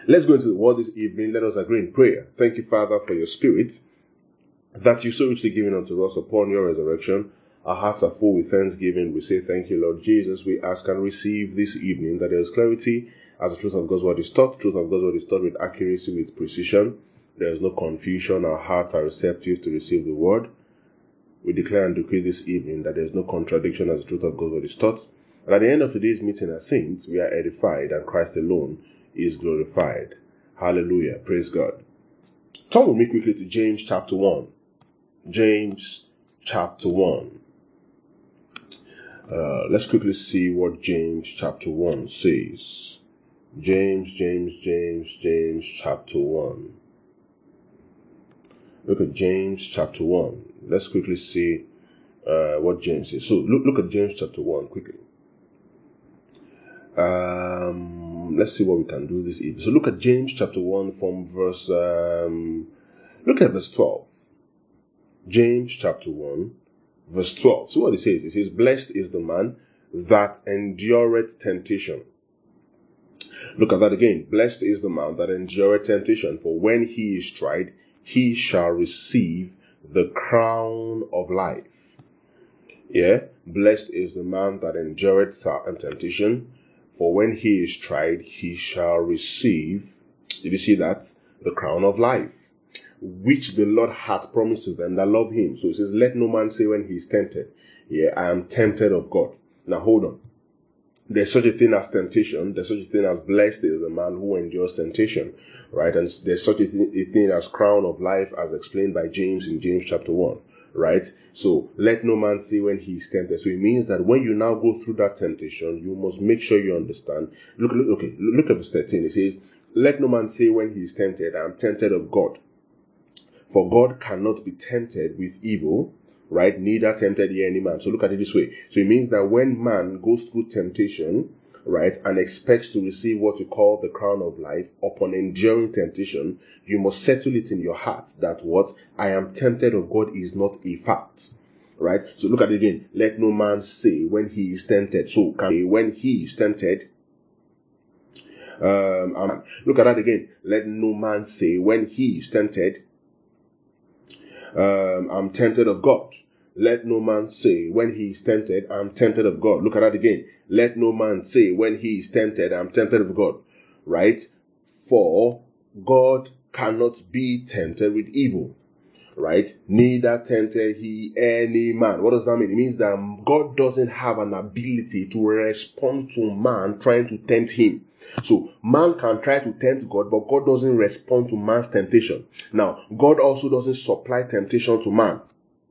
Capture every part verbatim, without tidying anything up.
Let's go into the word this evening. Let us agree in prayer. Thank you, Father, for your spirit that you so richly given unto us upon your resurrection. Our hearts are full with thanksgiving. We say thank you, Lord Jesus. We ask and receive this evening that there is clarity as the truth of God's word is taught. Truth of God's word is taught with accuracy, with precision. There is no confusion. Our hearts are receptive to receive the word. We declare and decree this evening that there is no contradiction as the truth of God's word is taught. And at the end of today's meeting as saints, we are edified and Christ alone is glorified. Hallelujah. Praise God. Turn with me quickly to James chapter one. James chapter one. Uh, let's quickly see what James chapter one says. James, James, James, James chapter one. Look at James chapter one. Let's quickly see uh, what James says. So look, look at James chapter one quickly. Um, let's see what we can do this evening. So look at James chapter one from verse, um, look at verse twelve. James chapter one, verse twelve. So what it says, it says, blessed is the man that endureth temptation. Look at that again. Blessed is the man that endureth temptation, for when he is tried, he shall receive the crown of life. Yeah, blessed is the man that endureth temptation, for when he is tried, he shall receive, did you see that? The crown of life, which the Lord hath promised to them that love him. So it says, let no man say when he is tempted, yeah, I am tempted of God. Now hold on. There's such a thing as temptation. There's such a thing as blessed is the man who endures temptation, right? And there's such a thing, a thing as crown of life, as explained by James in James chapter one, right? So let no man say when he is tempted. So it means that when you now go through that temptation, you must make sure you understand. Look, look, okay, look at verse thirteen. It says, let no man say when he is tempted, I am tempted of God. For God cannot be tempted with evil, right? Neither tempted ye any man. So look at it this way. So it means that when man goes through temptation, right, and expects to receive what you call the crown of life upon enduring temptation, you must settle it in your heart that what I am tempted of God is not a fact, right? So look at it again. Let no man say when he is tempted. So can say when he is tempted. Um, um, look at that again. Let no man say when he is tempted. Um, I'm tempted of God. Let no man say when he is tempted, I'm tempted of God. Look at that again. Let no man say when he is tempted, I'm tempted of God. Right? For God cannot be tempted with evil. Right? Neither tempted he any man. What does that mean? It means that God doesn't have an ability to respond to man trying to tempt him. So man can try to tempt God, but God doesn't respond to man's temptation. Now, God also doesn't supply temptation to man.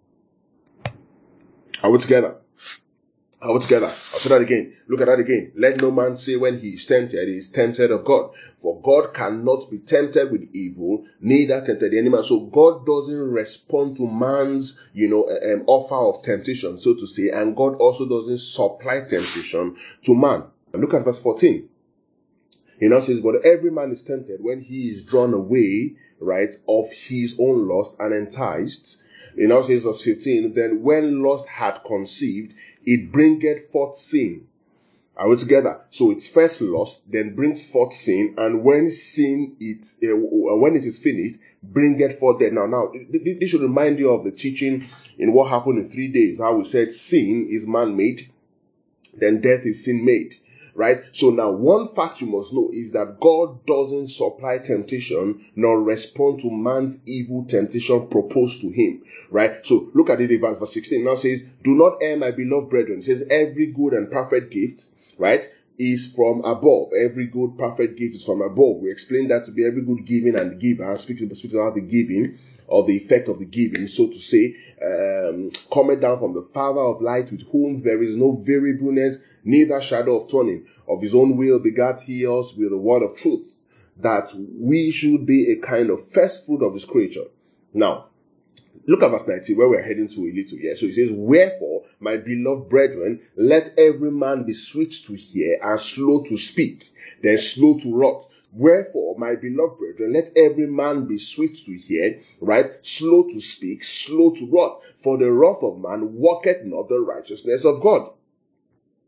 Are we together? Are we together? I'll say that again. Look at that again. Let no man say when he is tempted, he is tempted of God. For God cannot be tempted with evil, neither tempted any man. So God doesn't respond to man's, you know, um, offer of temptation, so to say, and God also doesn't supply temptation to man. And look at verse fourteen. He now says, but every man is tempted when he is drawn away, right, of his own lust and enticed. He now says, verse fifteen, then when lust had conceived, it bringeth forth sin. Are we together? So it's first lust, then brings forth sin, and when sin is, uh, when it is finished, bringeth forth death. Now, now, this should remind you of the teaching in what happened in three days, how we said sin is man-made, then death is sin-made. Right? So now one fact you must know is that God doesn't supply temptation nor respond to man's evil temptation proposed to him. Right? So look at it in verse, verse sixteen. Now says, do not err, my beloved brethren. It says every good and perfect gift, right, is from above. Every good perfect gift is from above. We explained that to be every good giving and giver. Speaking, speaking about the giving or the effect of the giving, so to say, um, coming down from the Father of light, with whom there is no variableness, neither shadow of turning. Of his own will begat he us with the word of truth, that we should be a kind of first fruit of his creature. Now, look at verse nineteen, where we're heading to a little here. So it says, wherefore, my beloved brethren, let every man be swift to hear and slow to speak, then slow to wrath. Wherefore, my beloved brethren, let every man be swift to hear, right, slow to speak, slow to wrath. For the wrath of man worketh not the righteousness of God.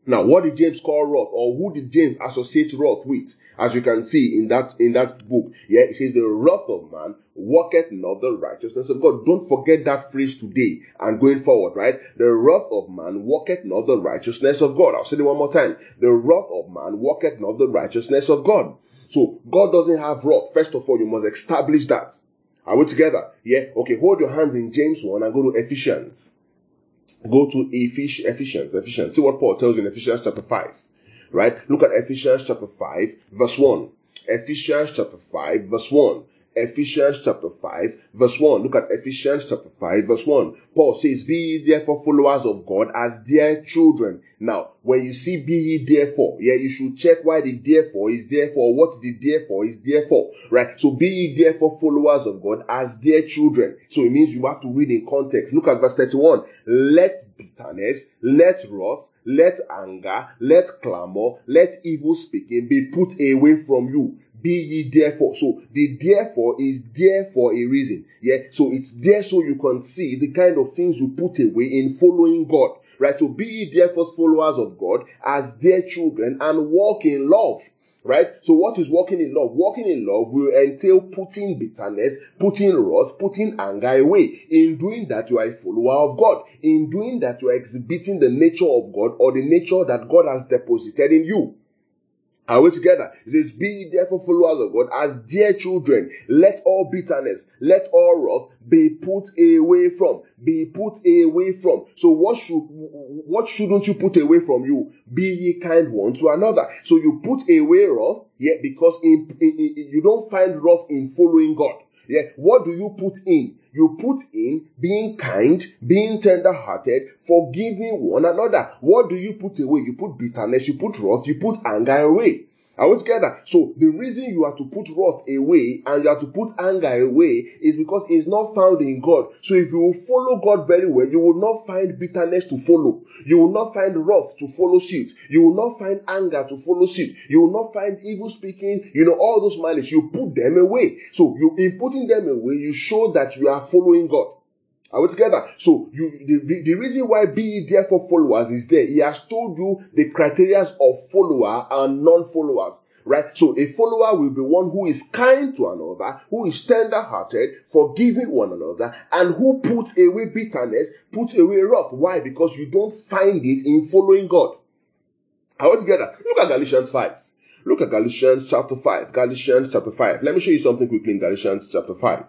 Now, what did James call wrath, or who did James associate wrath with? As you can see in that in that book, yeah, it says the wrath of man worketh not the righteousness of God. Don't forget that phrase today and going forward, right? The wrath of man worketh not the righteousness of God. I'll say it one more time. The wrath of man worketh not the righteousness of God. So God doesn't have wrath. First of all, you must establish that. Are we together? Yeah. Okay. Hold your hands in James one and go to Ephesians. Go to Ephes- Ephesians, Ephesians. See what Paul tells you in Ephesians chapter five, right? Look at Ephesians chapter five, verse one. Ephesians chapter five, verse one. Ephesians chapter five, verse one. Look at Ephesians chapter five, verse one. Paul says, be ye therefore followers of God as dear children. Now, when you see be ye therefore, yeah, you should check why the therefore is therefore, what the therefore is therefore, right? So be ye therefore followers of God as dear children. So it means you have to read in context. Look at verse thirty-one. Let bitterness, let wrath, let anger, let clamor, let evil speaking be put away from you. Be ye therefore. So the therefore is there for a reason. Yeah. So it's there so you can see the kind of things you put away in following God. Right. So be ye therefore followers of God as dear children and walk in love. Right? So what is walking in love? Walking in love will entail putting bitterness, putting wrath, putting anger away. In doing that, you are a follower of God. In doing that, you are exhibiting the nature of God, or the nature that God has deposited in you. Are we together? It says, be ye therefore followers of God as dear children. Let all bitterness, let all wrath be put away from. Be put away from. So what should, what shouldn't you put away from you? Be ye kind one to another. So you put away wrath, yeah, because in, in, in, you don't find wrath in following God. Yeah, what do you put in? You put in being kind, being tender-hearted, forgiving one another. What do you put away? You put bitterness, you put wrath, you put anger away. Are we together? So the reason you have to put wrath away and you have to put anger away is because it's not found in God. So if you will follow God very well, you will not find bitterness to follow. You will not find wrath to follow suit. You will not find anger to follow suit. You will not find evil speaking, you know, all those malice. You put them away. So you, in putting them away, you show that you are following God. Are we together? So you, the, the reason why be ye therefore followers is there. He has told you the criteria of follower and non-followers. Right? So a follower will be one who is kind to another, who is tender-hearted, forgiving one another, and who puts away bitterness, puts away wrath. Why? Because you don't find it in following God. Are we together? Look at Galatians five. Look at Galatians chapter five. Galatians chapter five. Let me show you something quickly in Galatians chapter five.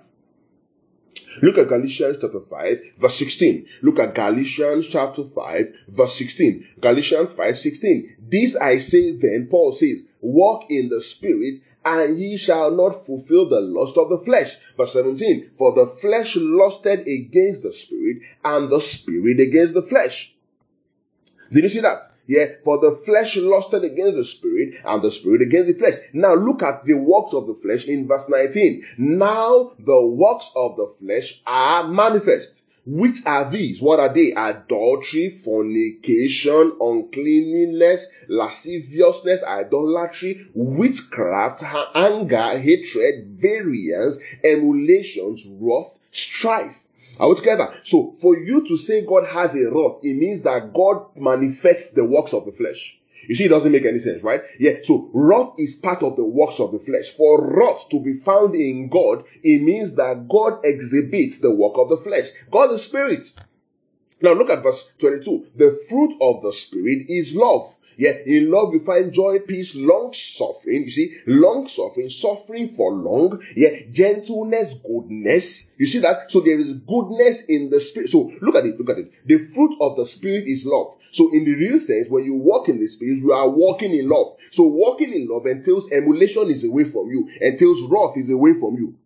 Look at Galatians chapter five, verse sixteen. Look at Galatians chapter five, verse sixteen. Galatians five, sixteen. This I say then, Paul says, walk in the Spirit, and ye shall not fulfill the lust of the flesh. Verse seventeen. For the flesh lusted against the Spirit, and the Spirit against the flesh. Did you see that? Yeah, for the flesh lusted against the Spirit, and the Spirit against the flesh. Now look at the works of the flesh in verse nineteen. Now the works of the flesh are manifest. Which are these? What are they? Adultery, fornication, uncleanness, lasciviousness, idolatry, witchcraft, anger, hatred, variance, emulations, wrath, strife. Are we together? So, for you to say God has a wrath, it means that God manifests the works of the flesh. You see, it doesn't make any sense, right? Yeah, so wrath is part of the works of the flesh. For wrath to be found in God, it means that God exhibits the work of the flesh. God is spirit. Now look at verse twenty-two. The fruit of the Spirit is love. Yeah, in love you find joy, peace, long suffering. You see, long suffering, suffering for long. Yeah, gentleness, goodness. You see that? So there is goodness in the Spirit. So look at it, look at it. The fruit of the Spirit is love. So in the real sense, when you walk in the Spirit, you are walking in love. So walking in love entails emulation is away from you, entails wrath is away from you.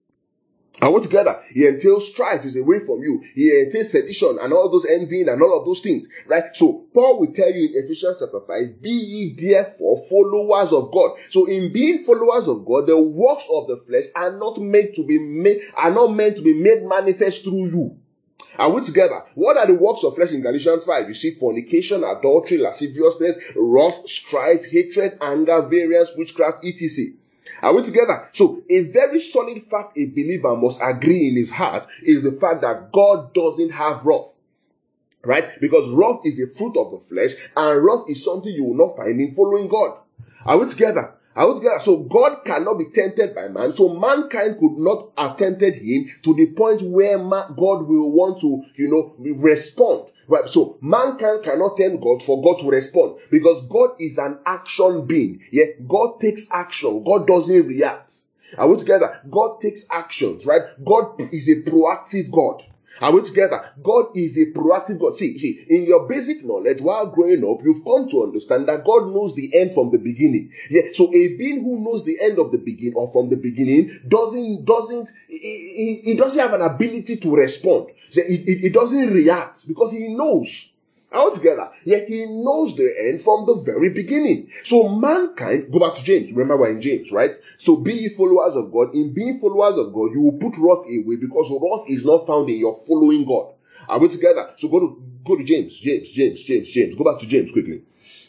And what together? He entails strife is away from you. He entails sedition and all those envying and all of those things. Right? So Paul will tell you in Ephesians chapter five, be ye therefore followers of God. So in being followers of God, the works of the flesh are not meant to be made, are not meant to be made manifest through you. Are we together? What are the works of flesh in Galatians five? You see fornication, adultery, lasciviousness, wrath, strife, hatred, anger, variance, witchcraft, et cetera. Are we together? So a very solid fact a believer must agree in his heart is the fact that God doesn't have wrath. Right? Because wrath is a fruit of the flesh, and wrath is something you will not find in following God. Are we together? Are we together? So God cannot be tempted by man. So mankind could not have tempted him to the point where man, God will want to, you know, respond. Right? So mankind cannot tempt God for God to respond, because God is an action being. Yeah, God takes action. God doesn't react. Are we together? God takes actions, right? God is a proactive God. Are we together? God is a proactive God. See, see, in your basic knowledge, while growing up, you've come to understand that God knows the end from the beginning. Yeah. So a being who knows the end of the beginning or from the beginning doesn't, doesn't, he, he, he doesn't have an ability to respond. So it, it, it doesn't react because he knows. Altogether, yet he knows the end from the very beginning. So mankind, go back to James. Remember we're in James, right? So be ye followers of God. In being followers of God, you will put wrath away, because wrath is not found in your following God. Are we together? So go to go to James, James, James, James, James. Go back to James quickly.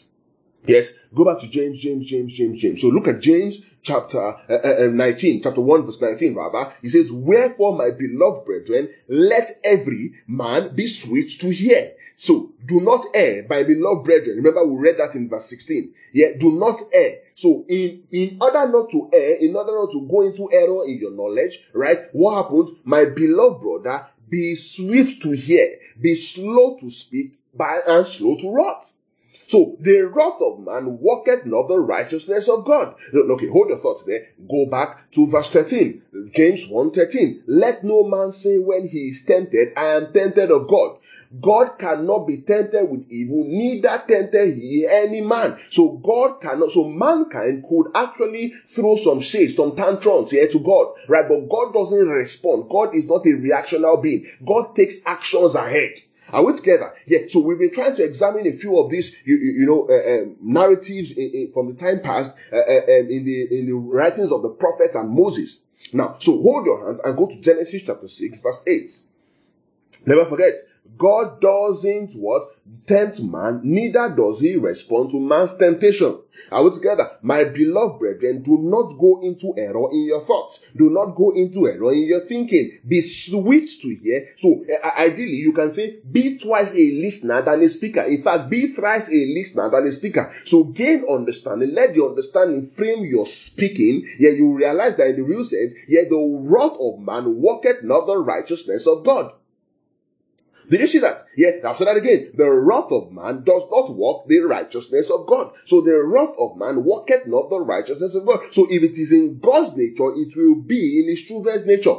Yes, go back to James, James, James, James, James. So look at James chapter uh, uh, nineteen, chapter one, verse nineteen, rather. He says, "Wherefore, my beloved brethren, let every man be swift to hear." So, do not err, my beloved brethren. Remember, we read that in verse sixteen. Yeah, do not err. So, in, in order not to err, in order not to go into error in your knowledge, right? What happens? My beloved brother, be swift to hear, be slow to speak, and slow to wrath. So, the wrath of man worketh not the righteousness of God. Okay, hold your thoughts there. Go back to verse thirteen. James one thirteen. Let no man say when he is tempted, I am tempted of God. God cannot be tempted with evil, neither tempted he any man. So God cannot, so mankind could actually throw some shade, some tantrums here to God, right? But God doesn't respond. God is not a reactional being. God takes actions ahead. Are we together? Yeah. So we've been trying to examine a few of these, you, you, you know, uh, um, narratives in, in, from the time past uh, uh, um, in the in the writings of the prophets and Moses. Now, so hold your hands and go to Genesis chapter six, verse eight. Never forget, God doesn't what? Tempt man, neither does he respond to man's temptation. Are we together? My beloved brethren, do not go into error in your thoughts. Do not go into error in your thinking. Be swift to hear. So, uh, ideally, you can say, be twice a listener than a speaker. In fact, be thrice a listener than a speaker. So, gain understanding. Let the understanding frame your speaking. Yeah, you realize that in the real sense, yeah, the wrath of man worketh not the righteousness of God. Did you see that? Yeah, I'll say that again. The wrath of man does not work the righteousness of God. So the wrath of man worketh not the righteousness of God. So if it is in God's nature, it will be in his children's nature.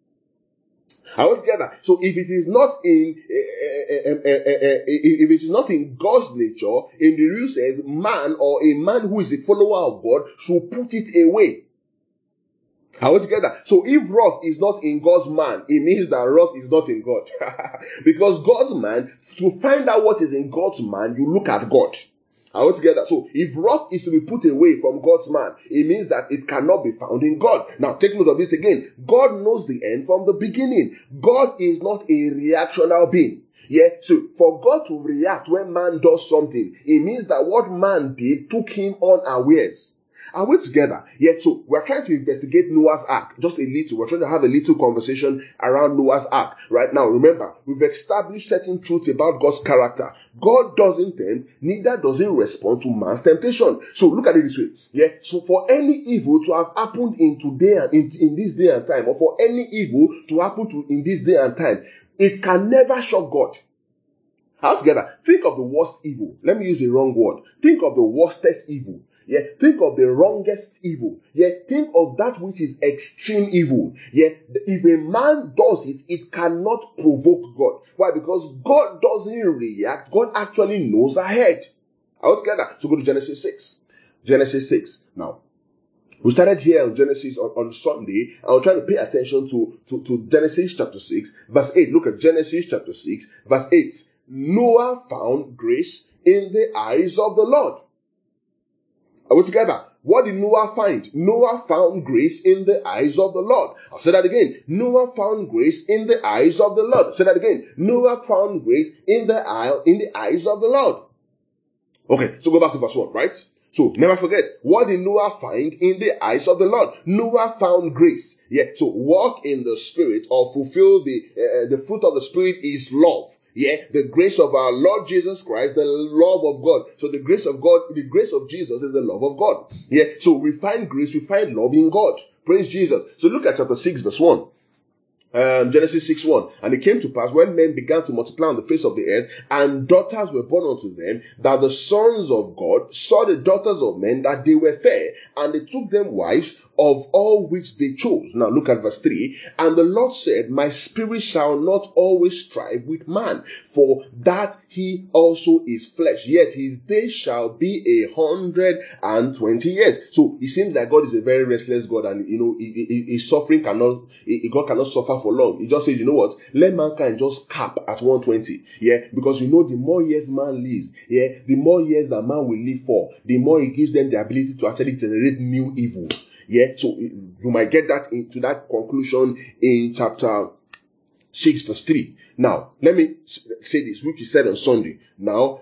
Are we together? So if it is not in, uh, uh, uh, uh, uh, if it is not in God's nature, in the real sense, man or a man who is a follower of God should put it away. Are we together? So if wrath is not in God's man, it means that wrath is not in God. Because God's man, to find out what is in God's man, you look at God. Are we together? So if wrath is to be put away from God's man, it means that it cannot be found in God. Now take note of this again. God knows the end from the beginning. God is not a reactional being. Yeah, so for God to react when man does something, it means that what man did took him unawares. Are we together? Yet, so we're trying to investigate Noah's Ark. Just a little. We're trying to have a little conversation around Noah's Ark. Right now, remember, we've established certain truths about God's character. God doesn't tempt, neither does he respond to man's temptation. So look at it this way. Yeah. So for any evil to have happened in today and in, in this day and time, or for any evil to happen to in this day and time, it can never shock God. Altogether, think of the worst evil. Let me use the wrong word. Think of the worstest evil. Yeah, think of the wrongest evil. Yeah, think of that which is extreme evil. Yeah, if a man does it, it cannot provoke God. Why? Because God doesn't react. God actually knows ahead. All together. So go to Genesis six. Genesis six. Now, we started here on Genesis on, on Sunday, and we're trying to pay attention to, to, to Genesis chapter six, verse eight. Look at Genesis chapter six, verse eight. Noah found grace in the eyes of the Lord. Are we together? What did Noah find? Noah found grace in the eyes of the Lord. I'll say that again. Noah found grace in the eyes of the Lord. I'll say that again. Noah found grace in the eye, in the eyes of the Lord. Okay, so go back to verse one, right? So never forget, what did Noah find in the eyes of the Lord? Noah found grace. Yeah, so walk in the Spirit or fulfill the uh, the fruit of the Spirit is love. Yeah, the grace of our Lord Jesus Christ, the love of God. So the grace of God, the grace of Jesus is the love of God. Yeah, so we find grace, we find love in God. Praise Jesus. So look at chapter six, verse one. Um, Genesis six one. And it came to pass when men began to multiply on the face of the earth, and daughters were born unto them, that the sons of God saw the daughters of men, that they were fair, and they took them wives of all which they chose. Now look at verse three. And the Lord said, my spirit shall not always strive with man, for that he also is flesh, yet his days shall be a hundred and twenty years. So it seems that God is a very restless God, and you know, his suffering cannot, God cannot suffer for long. He just says, you know what, let mankind just cap at one twenty. Yeah, because you know, the more years man lives, yeah, the more years that man will live for, the more it gives them the ability to actually generate new evil. Yeah, so you might get that into that conclusion in chapter six, verse three. Now, let me say this, which is said on Sunday. Now,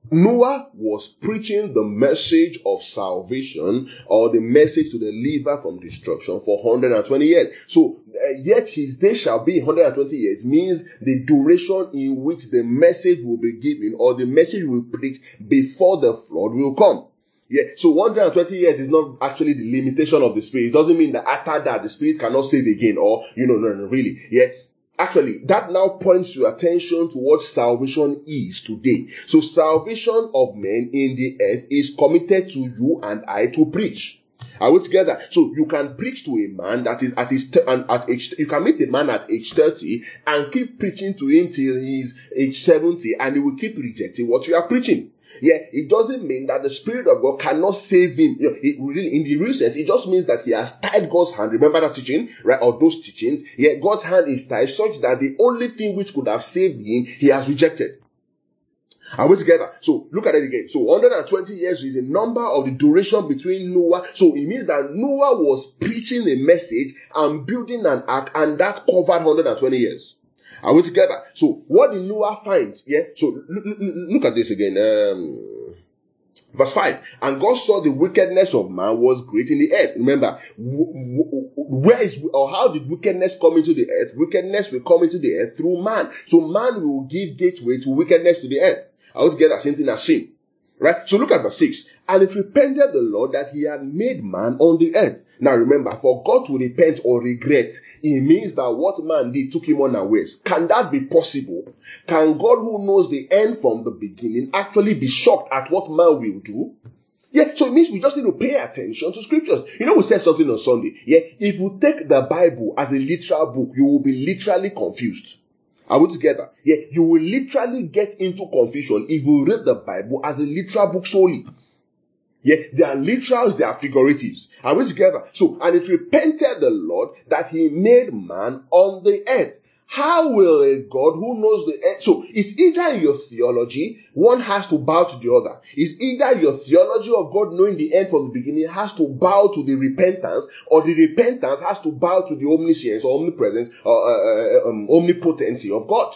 Noah was preaching the message of salvation, or the message to deliver from destruction, for one hundred twenty years. So, uh, yet his day shall be one hundred twenty years, means the duration in which the message will be given, or the message will be preached before the flood will come. Yeah, so one hundred twenty years is not actually the limitation of the Spirit. It doesn't mean that after that the Spirit cannot save again, or, you know, no, no, really. Yeah, actually, that now points your attention to what salvation is today. So salvation of men in the earth is committed to you and I to preach. Are we together? So you can preach to a man that is at his, and at age, you can meet a man at age thirty and keep preaching to him till he's age seventy, and he will keep rejecting what you are preaching. Yeah, it doesn't mean that the Spirit of God cannot save him. You know, it really, in the real sense, it just means that he has tied God's hand. Remember that teaching, right? Or those teachings. Yeah, God's hand is tied such that the only thing which could have saved him, he has rejected. Are we together? So look at it again. So one hundred twenty years is the number of the duration between Noah. So it means that Noah was preaching a message and building an ark, and that covered one hundred twenty years. Are we together? So what did Noah find? Yeah. So look, look, look at this again. Um, verse five. And God saw the wickedness of man was great in the earth. Remember, w- w- where is, or how did wickedness come into the earth? Wickedness will come into the earth through man. So man will give gateway to wickedness to the earth. Are we together? Same thing as sin. Right? So look at verse six. And it repented the Lord that he had made man on the earth. Now remember, for God to repent or regret, it means that what man did took him unawares. Can that be possible? Can God, who knows the end from the beginning, actually be shocked at what man will do? Yeah, so it means we just need to pay attention to scriptures. You know, we said something on Sunday. Yeah, if you take the Bible as a literal book, you will be literally confused. Are we together? Yeah, you will literally get into confusion if you read the Bible as a literal book solely. Yeah, they are literals, they are figuratives. Are we together? So, and it repented the Lord that he made man on the earth. How will a God who knows the earth? So, it's either in your theology, one has to bow to the other. It's either your theology of God knowing the end from the beginning has to bow to the repentance, or the repentance has to bow to the omniscience or omnipresence or uh, uh, um, omnipotency of God.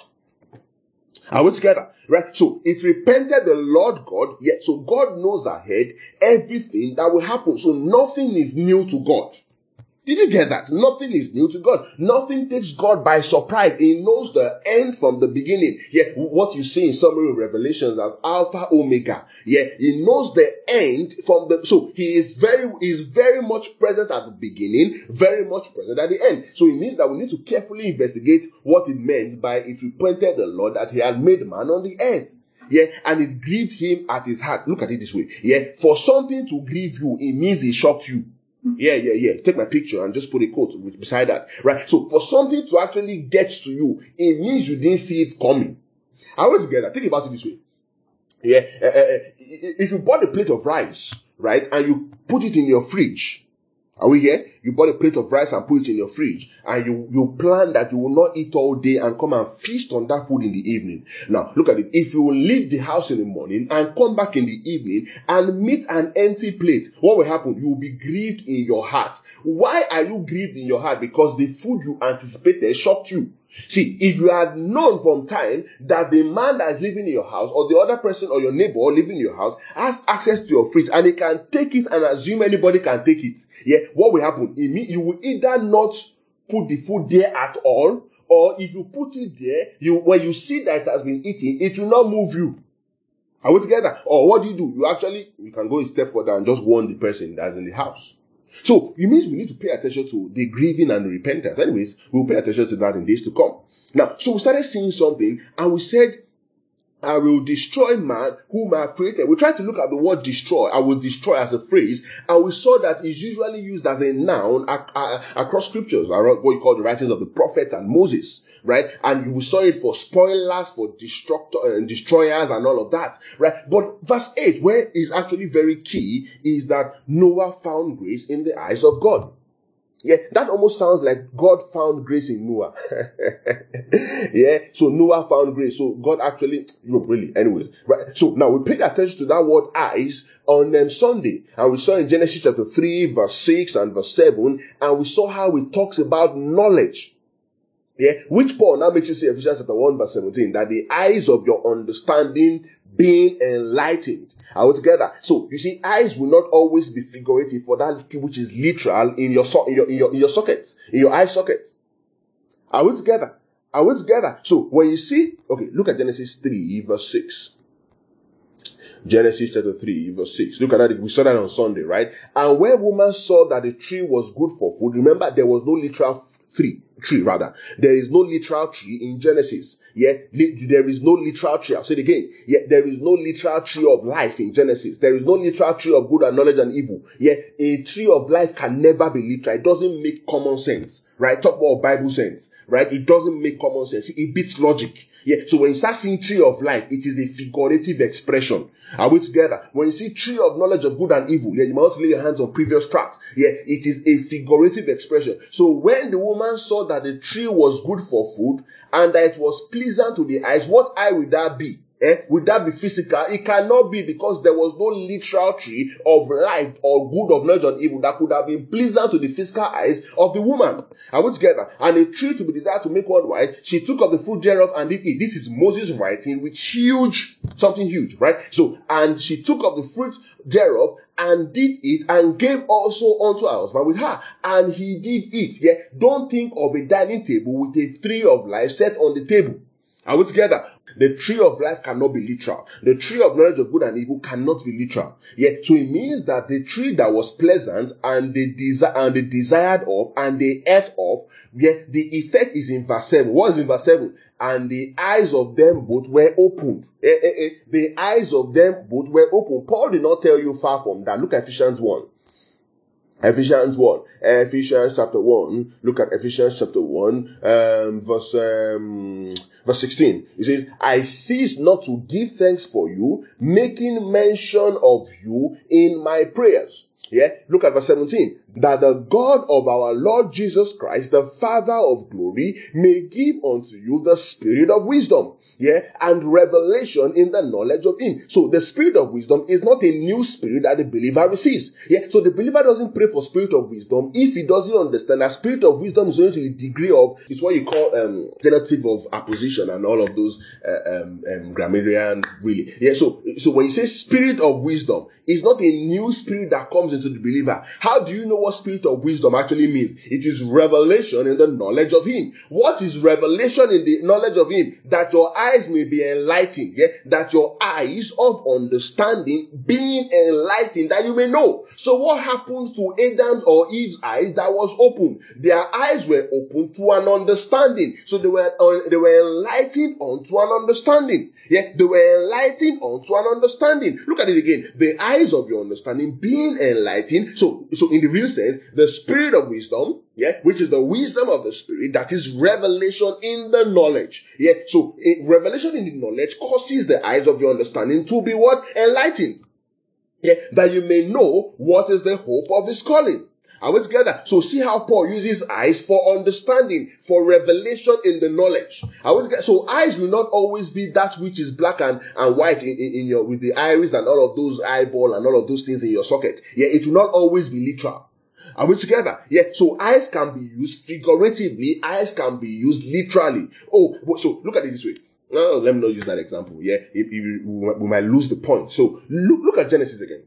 Are we together? Right? So it repented the Lord God. Yet, so God knows ahead everything that will happen. So nothing is new to God. Did you get that? Nothing is new to God. Nothing takes God by surprise. He knows the end from the beginning. Yeah, what you see in summary of Revelations as Alpha Omega. Yeah, he knows the end from the, so he is very, is very much present at the beginning, very much present at the end. So it means that we need to carefully investigate what it meant by it repented the Lord that he had made man on the earth. Yeah, and it grieved him at his heart. Look at it this way. Yeah, for something to grieve you, it means it shocks you. Yeah, yeah, yeah. Take my picture and just put a quote beside that. Right? So for something to actually get to you, it means you didn't see it coming. I want together. Think about it this way. Yeah. Uh, uh, if you bought a plate of rice, right, and you put it in your fridge, are we here? You bought a plate of rice and put it in your fridge, and you, you plan that you will not eat all day and come and feast on that food in the evening. Now, look at it. If you will leave the house in the morning and come back in the evening and meet an empty plate, what will happen? You will be grieved in your heart. Why are you grieved in your heart? Because the food you anticipated shocked you. See, if you had known from time that the man that is living in your house, or the other person or your neighbor living in your house, has access to your fridge and he can take it and assume anybody can take it, yeah, what will happen? You will either not put the food there at all, Or if you put it there, you when you see that it has been eaten, it will not move you. Are we together? Or what do you do? You actually, you can go a step further and just warn the person that's in the house. So it means we need to pay attention to the grieving and the repentance. Anyways, we'll pay attention to that in days to come. Now, so we started seeing something and we said, I will destroy man whom I have created. We tried to look at the word destroy. I will destroy as a phrase. And we saw that it's usually used as a noun ac- uh, across scriptures, what you call the writings of the prophets and Moses, right? And we saw it for spoilers, for destructor, uh, destroyers and all of that, right? But verse eight, where is actually very key, is that Noah found grace in the eyes of God. Yeah, that almost sounds like God found grace in Noah. Yeah, so Noah found grace. So God actually, no, really, anyways, right? So now we paid attention to that word eyes on um, Sunday, and we saw in Genesis chapter three, verse six and verse seven, and we saw how it talks about knowledge. Yeah, which Paul now makes you say, Ephesians chapter one, verse seventeen, that the eyes of your understanding being enlightened. Are we together? So you see, eyes will not always be figurative for that which is literal in your so, in your in your in your sockets, in your eye sockets. Are we together? Are we together? So when you see, okay, look at Genesis three, verse six. Genesis chapter three, verse six. Look at that. We saw that on Sunday, right? And when woman saw that the tree was good for food, remember there was no literal tree, tree rather. There is no literal tree in Genesis. Yeah, there is no literal tree. I'll say it again. Yeah, there is no literal tree of life in Genesis. There is no literal tree of good and knowledge and evil. Yeah, a tree of life can never be literal. It doesn't make common sense, right? Talk about Bible sense, right? It doesn't make common sense. It beats logic. Yeah, so when you start seeing tree of life, it is a figurative expression. Are we together? When you see tree of knowledge of good and evil, yeah, you might want to lay your hands on previous tracks. Yeah, it is a figurative expression. So when the woman saw that the tree was good for food and that it was pleasant to the eyes, what eye would that be? Eh? Would that be physical? It cannot be, because there was no literal tree of life or good of knowledge of evil that could have been pleasant to the physical eyes of the woman. Are we together? And a tree to be desired to make one wise, she took of the fruit thereof and did eat. This is Moses writing with huge, something huge, right? So, and she took of the fruit thereof and did eat, and gave also unto her husband with her, and he did eat. Yeah, don't think of a dining table with a tree of life set on the table. Are we together? The tree of life cannot be literal. The tree of knowledge of good and evil cannot be literal. Yet, so it means that the tree that was pleasant and they desi- and they desired of and they ate of, yet the effect is in verse seven. What is in verse seven? And the eyes of them both were opened. Eh, eh, eh. The eyes of them both were opened. Paul did not tell you far from that. Look at Ephesians one. Ephesians one, Ephesians chapter one, look at Ephesians chapter one, um, verse, um, verse sixteen. It says, I cease not to give thanks for you, making mention of you in my prayers. Yeah, look at verse seventeen. That the God of our Lord Jesus Christ, the Father of glory, may give unto you the spirit of wisdom. Yeah, and revelation in the knowledge of him. So the spirit of wisdom is not a new spirit that the believer receives. Yeah, so the believer doesn't pray for spirit of wisdom if he doesn't understand that spirit of wisdom is only to the degree of, it's what you call um genitive of apposition and all of those uh, um, um grammarian really. Yeah, so so when you say spirit of wisdom, it's not a new spirit that comes into the believer. How do you know what spirit of wisdom actually means? It is revelation in the knowledge of him. What is revelation in the knowledge of him? That your eyes may be enlightened. Yeah? That your eyes of understanding being enlightened, that you may know. So what happened to Adam's or Eve's eyes that was open? Their eyes were open to an understanding. So they were uh, they were enlightened unto an understanding. Yeah, they were enlightened unto an understanding. Look at it again. The eyes of your understanding being enlightened. So, so in the real sense, the spirit of wisdom, yeah, which is the wisdom of the spirit, that is revelation in the knowledge. Yeah, so eh, revelation in the knowledge causes the eyes of your understanding to be what? Enlightened. Yeah, that you may know what is the hope of his calling. Are we together? So see how Paul uses eyes for understanding, for revelation in the knowledge. Are we together? So eyes will not always be that which is black and, and white in, in, in your, with the iris and all of those eyeball and all of those things in your socket. Yeah, it will not always be literal. Are we together? Yeah, so eyes can be used figuratively, eyes can be used literally. Oh, so look at it this way. No, let me not use that example. Yeah, if, if we might lose the point. So look, look at Genesis again.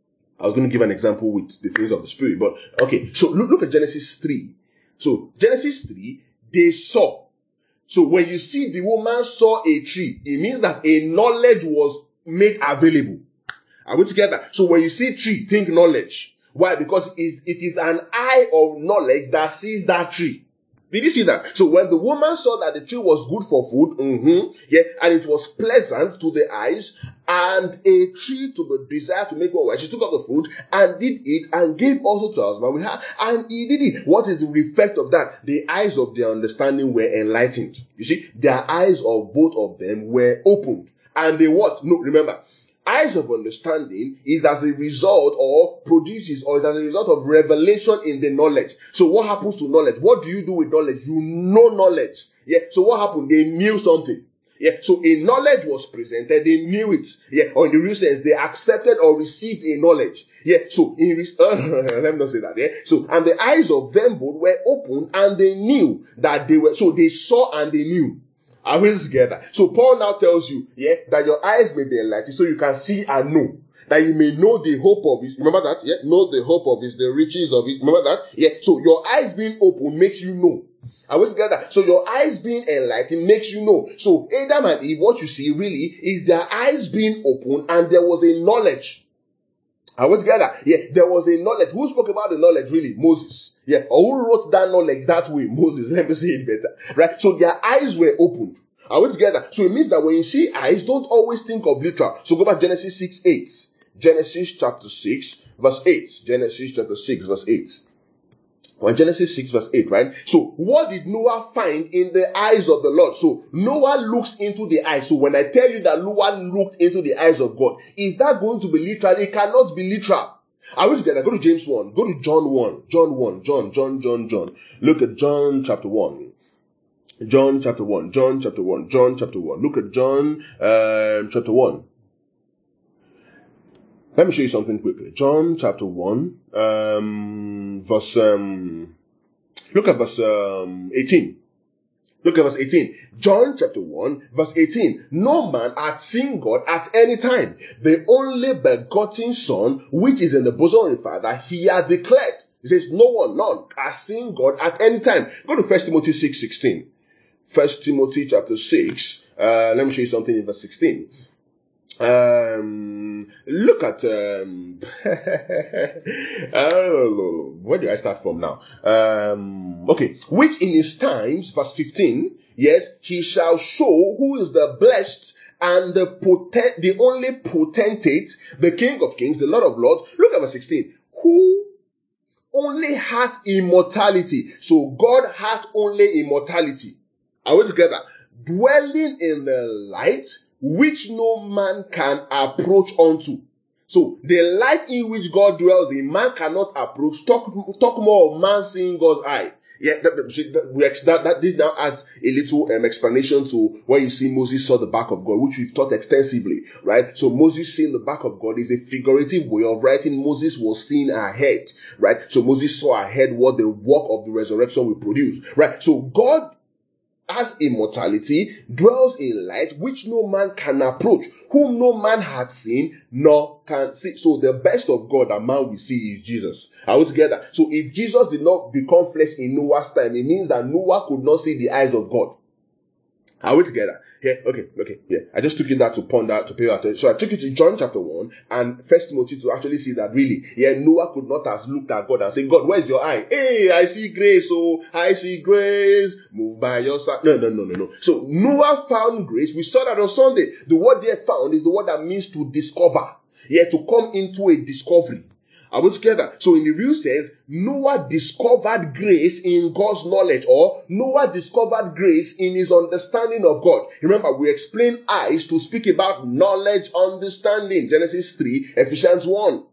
I was going to give an example with the things of the spirit, but okay. So look, look at Genesis three. So Genesis three, they saw. So when you see the woman saw a tree, it means that a knowledge was made available. Are we together? So when you see tree, think knowledge. Why? Because it is, it is an eye of knowledge that sees that tree. Did you see that? So when the woman saw that the tree was good for food, mm-hmm, yeah, and it was pleasant to the eyes, and a tree to be desired to make one wise, she took up the fruit and did it and gave also to her husband with her, and he did it. What is the effect of that? The eyes of their understanding were enlightened. You see, their eyes of both of them were opened. And they what? No, remember, eyes of understanding is as a result or produces or is as a result of revelation in the knowledge. So what happens to knowledge? What do you do with knowledge? You know knowledge. Yeah. So what happened? They knew something. Yeah. So a knowledge was presented. They knew it. Yeah. Or in the real sense, they accepted or received a knowledge. Yeah. So in uh, let me not say that. Yeah. So and the eyes of them both were opened and they knew that they were. So they saw and they knew. Are we together? So Paul now tells you, yeah, that your eyes may be enlightened so you can see and know. That you may know the hope of it. Remember that? Yeah, know the hope of it, the riches of it. Remember that? Yeah, so your eyes being open makes you know. Are we together? So your eyes being enlightened makes you know. So Adam and Eve, what you see really is their eyes being open and there was a knowledge. Are we together? Yeah, there was a knowledge. Who spoke about the knowledge really? Moses. Yeah, or who wrote that knowledge that way? Moses. Let me say it better. Right? So their eyes were opened. Are we together? So it means that when you see eyes, don't always think of literal. So go back to Genesis six eight. Genesis chapter six, verse eight. Genesis chapter six, verse eight. Well, Genesis six, verse eight, right? So what did Noah find in the eyes of the Lord? So Noah looks into the eyes. So when I tell you that Noah looked into the eyes of God, is that going to be literal? It cannot be literal. Are we together? Go to James one. Go to John one. John one. John, John, John, John. Look at John chapter one. John chapter one. John chapter one. John chapter one. Look at John um, chapter one. Let me show you something quickly. John chapter one, um, verse, um, look at verse um, eighteen. Look at verse eighteen. John chapter one, verse eighteen. No man hath seen God at any time. The only begotten Son, which is in the bosom of the Father, he hath declared. He says, no one, none, has seen God at any time. Go to First Timothy six sixteen. First Timothy chapter six. Uh, let me show you something in verse sixteen. Um, look at, um, oh, where do I start from now? Um, okay. Which in his times, verse fifteen, yes, he shall show who is the blessed and the potent, the only potentate, the King of Kings, the Lord of Lords. Look at verse sixteen. Who only hath immortality. So God hath only immortality. Are we together? Dwelling in the light, which no man can approach unto. So the light in which God dwells in, man cannot approach. Talk, talk more of man seeing God's eye. Yeah, that, that, that, that did now add a little um, explanation to when you see Moses saw the back of God, which we've taught extensively, right? So Moses seeing the back of God is a figurative way of writing Moses was seeing ahead, right? So Moses saw ahead what the work of the resurrection will produce, right? So God, as immortality, dwells in light which no man can approach, whom no man hath seen nor can see. So the best of God that man will see is Jesus. Are we together? So if Jesus did not become flesh in Noah's time, it means that Noah could not see the eyes of God. Are we together? Yeah, okay, okay, yeah. I just took you that to ponder, to pay attention. So I took you to John chapter one and First Timothy to actually see that really, yeah, Noah could not have looked at God and said, God, where's your eye? Hey, I see grace, oh, I see grace. Move by your side. No, no, no, no, no. So Noah found grace. We saw that on Sunday. The word there found is the word that means to discover. Yeah, to come into a discovery. Are we together? So in the real sense, Noah discovered grace in God's knowledge, or Noah discovered grace in his understanding of God. Remember, we explained eyes to speak about knowledge, understanding. Genesis three, Ephesians one.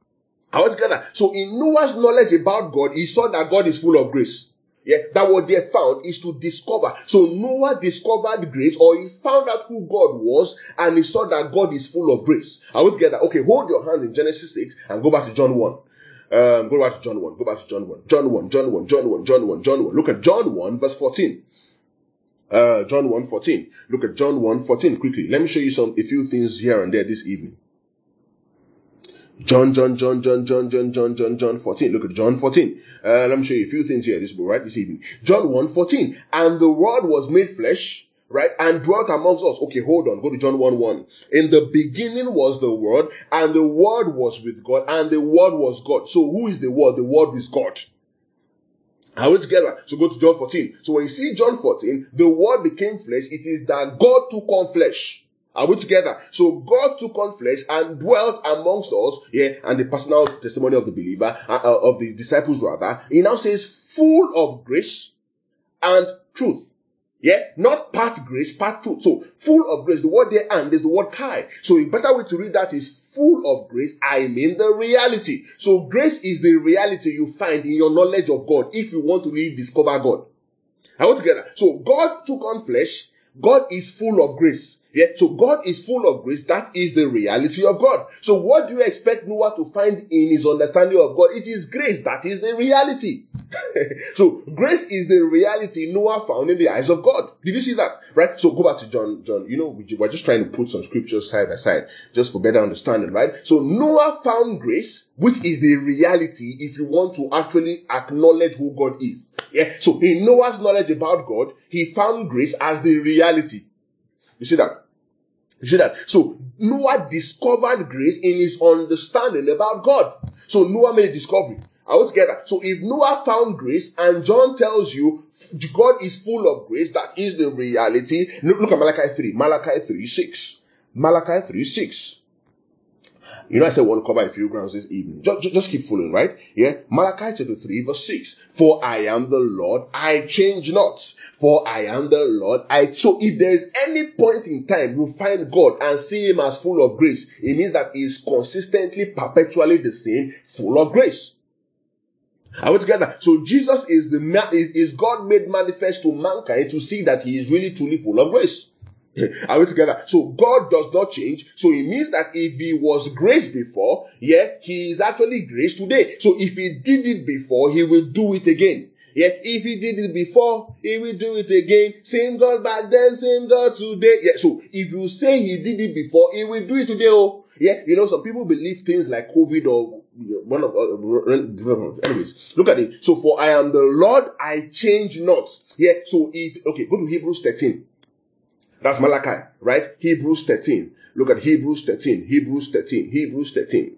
Are we together? So in Noah's knowledge about God, he saw that God is full of grace. Yeah, that what they found is to discover. So Noah discovered grace, or he found out who God was, and he saw that God is full of grace. Are we together? Okay, hold your hand in Genesis six and go back to John one. Um, go back to John one. Go back to John one. John one. John one. John one. John one. John one. Look at John one, verse fourteen. Uh, John one, fourteen. Look at John one, fourteen quickly. Let me show you some a few things here and there this evening. John, John, John, John, John, John, John, John, John fourteen. Look at John fourteen. Uh, let me show you a few things here this right this evening. John one fourteen. And the word was made flesh, right, and dwelt amongst us. Okay, hold on. Go to John one one. In the beginning was the word, and the word was with God, and the word was God. So who is the word? The word is God. Are we together? So go to John fourteen. So when you see John fourteen, the word became flesh. It is that God took on flesh. Are we together? So God took on flesh and dwelt amongst us, yeah, and the personal testimony of the believer, uh, of the disciples rather. He now says full of grace and truth. Yeah, not part grace, part truth. So full of grace, the word there and there's the word kai. So a better way to read that is full of grace, I mean the reality. So grace is the reality you find in your knowledge of God if you want to really discover God. Are we together? So God took on flesh. God is full of grace. Yeah, so God is full of grace. That is the reality of God. So what do you expect Noah to find in his understanding of God? It is grace. That is the reality. So grace is the reality Noah found in the eyes of God. Did you see that? Right? So go back to John. John, you know, we're just trying to put some scriptures side by side just for better understanding, right? So Noah found grace, which is the reality if you want to actually acknowledge who God is. Yeah. So in Noah's knowledge about God, he found grace as the reality. You see that? You see that? So Noah discovered grace in his understanding about God. So Noah made a discovery. Are we together? So if Noah found grace and John tells you God is full of grace, that is the reality. Look, look at Malachi three. Malachi three six. Malachi three six. You know, I said I want to cover a few grounds this evening. Just, just, just keep following, right? Yeah. Malachi chapter three, verse six. For I am the Lord, I change not. For I am the Lord, I... So if there is any point in time you find God and see him as full of grace, it means that he is consistently, perpetually the same, full of grace. Are we together? So Jesus is the is, is God made manifest to mankind to see that he is really truly full of grace. Are we together? So God does not change. So it means that if he was grace before, yeah, he is actually grace today. So if he did it before, he will do it again. Yeah, if he did it before, he will do it again. Same God back then, same God today. Yeah, so if you say he did it before, he will do it today. Oh, yeah, you know, some people believe things like COVID or one of, uh, anyways, look at it. So for I am the Lord, I change not. Yeah, so it, okay, go to Hebrews thirteen. That's Malachi, right? Hebrews thirteen. Look at Hebrews thirteen. Hebrews thirteen. Hebrews thirteen.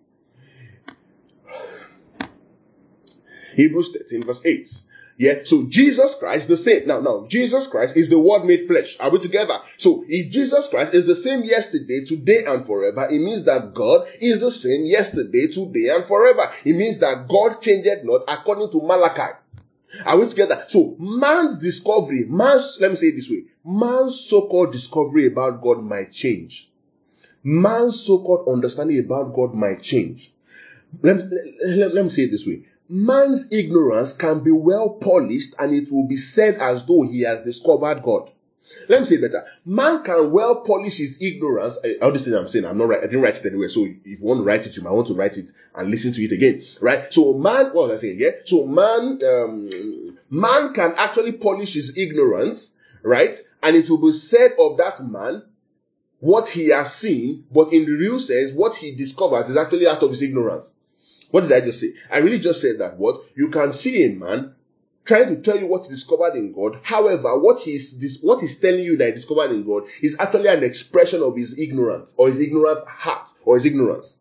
Hebrews thirteen verse eight. Yeah, so Jesus Christ the same. Now, now, Jesus Christ is the word made flesh. Are we together? So if Jesus Christ is the same yesterday, today, and forever, it means that God is the same yesterday, today, and forever. It means that God changed not according to Malachi. Are we together? So man's discovery, man's, let me say it this way, man's so-called discovery about God might change. Man's so-called understanding about God might change. Let me, let, let me say it this way. Man's ignorance can be well polished and it will be said as though he has discovered God. Let me say it better. Man can well polish his ignorance. All this thing I'm saying, I'm not right. I didn't write it anywhere. So if you want to write it, you might want to write it and listen to it again, right? So man, what was I saying? Yeah. So man, um, man can actually polish his ignorance, right? And it will be said of that man what he has seen, but in the real sense, what he discovers is actually out of his ignorance. What did I just say? I really just said that what you can see a man trying to tell you what he discovered in God. However, what he's what he's telling you that he discovered in God is actually an expression of his ignorance or his ignorant heart or his ignorance.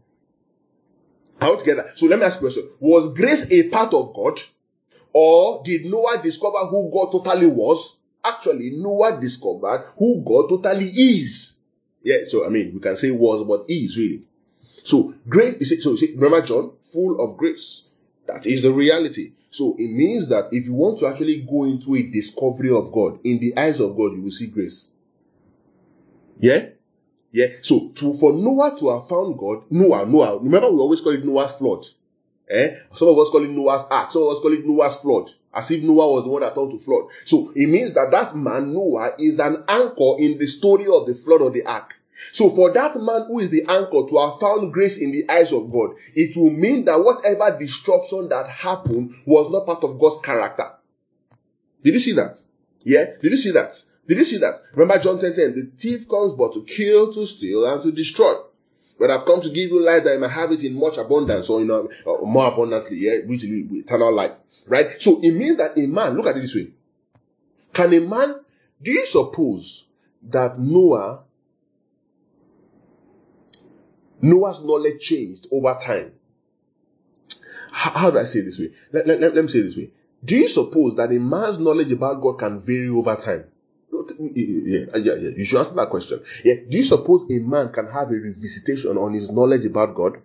All together. So let me ask you a question. Was grace a part of God? Or did Noah discover who God totally was? Actually, Noah discovered who God totally is. Yeah, so I mean, we can say was, but is really. So grace is, so you see, remember John, full of grace. That is the reality. So it means that if you want to actually go into a discovery of God, in the eyes of God, you will see grace. Yeah? Yeah. So to, for Noah to have found God, Noah, Noah, remember we always call it Noah's flood. Eh? Some of us call it Noah's ark. Some of us call it Noah's flood. As if Noah was the one that turned to flood. So it means that that man, Noah, is an anchor in the story of the flood of the ark. So for that man who is the anchor to have found grace in the eyes of God, it will mean that whatever destruction that happened was not part of God's character. Did you see that? Yeah? Did you see that? Did you see that? Remember John ten ten, the thief comes but to kill, to steal, and to destroy. But I've come to give you life that you might have it in much abundance, or, you know, or more abundantly, yeah, which is eternal life. Right? So it means that a man, look at it this way. Can a man, do you suppose that Noah, Noah's knowledge changed over time? How, how do I say it this way? Let, let, let, let me say it this way. Do you suppose that a man's knowledge about God can vary over time? Yeah, yeah, yeah. You should answer that question. Yeah. Do you suppose a man can have a revisitation on his knowledge about God?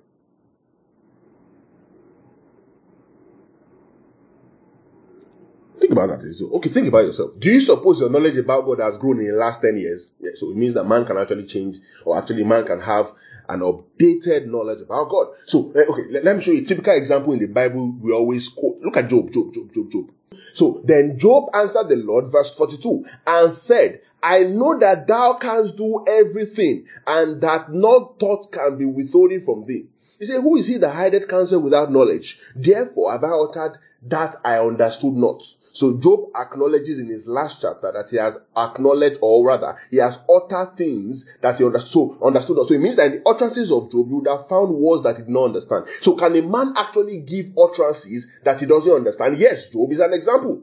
Think about that. Okay, think about yourself. Do you suppose your knowledge about God has grown in the last ten years? Yeah, so it means that man can actually change, or actually man can have an updated knowledge about God. So, okay, let, let me show you a typical example in the Bible we always quote. Look at Job, Job, Job, Job, Job. So, then Job answered the Lord, verse forty-two, and said, I know that thou canst do everything, and that no thought can be withholden from thee. He said, who is he that hideth counsel without knowledge? Therefore have I uttered that I understood not. So Job acknowledges in his last chapter that he has acknowledged, or rather, he has uttered things that he understood. understood. So it means that in the utterances of Job, you would have found words that he did not understand. So can a man actually give utterances that he doesn't understand? Yes, Job is an example.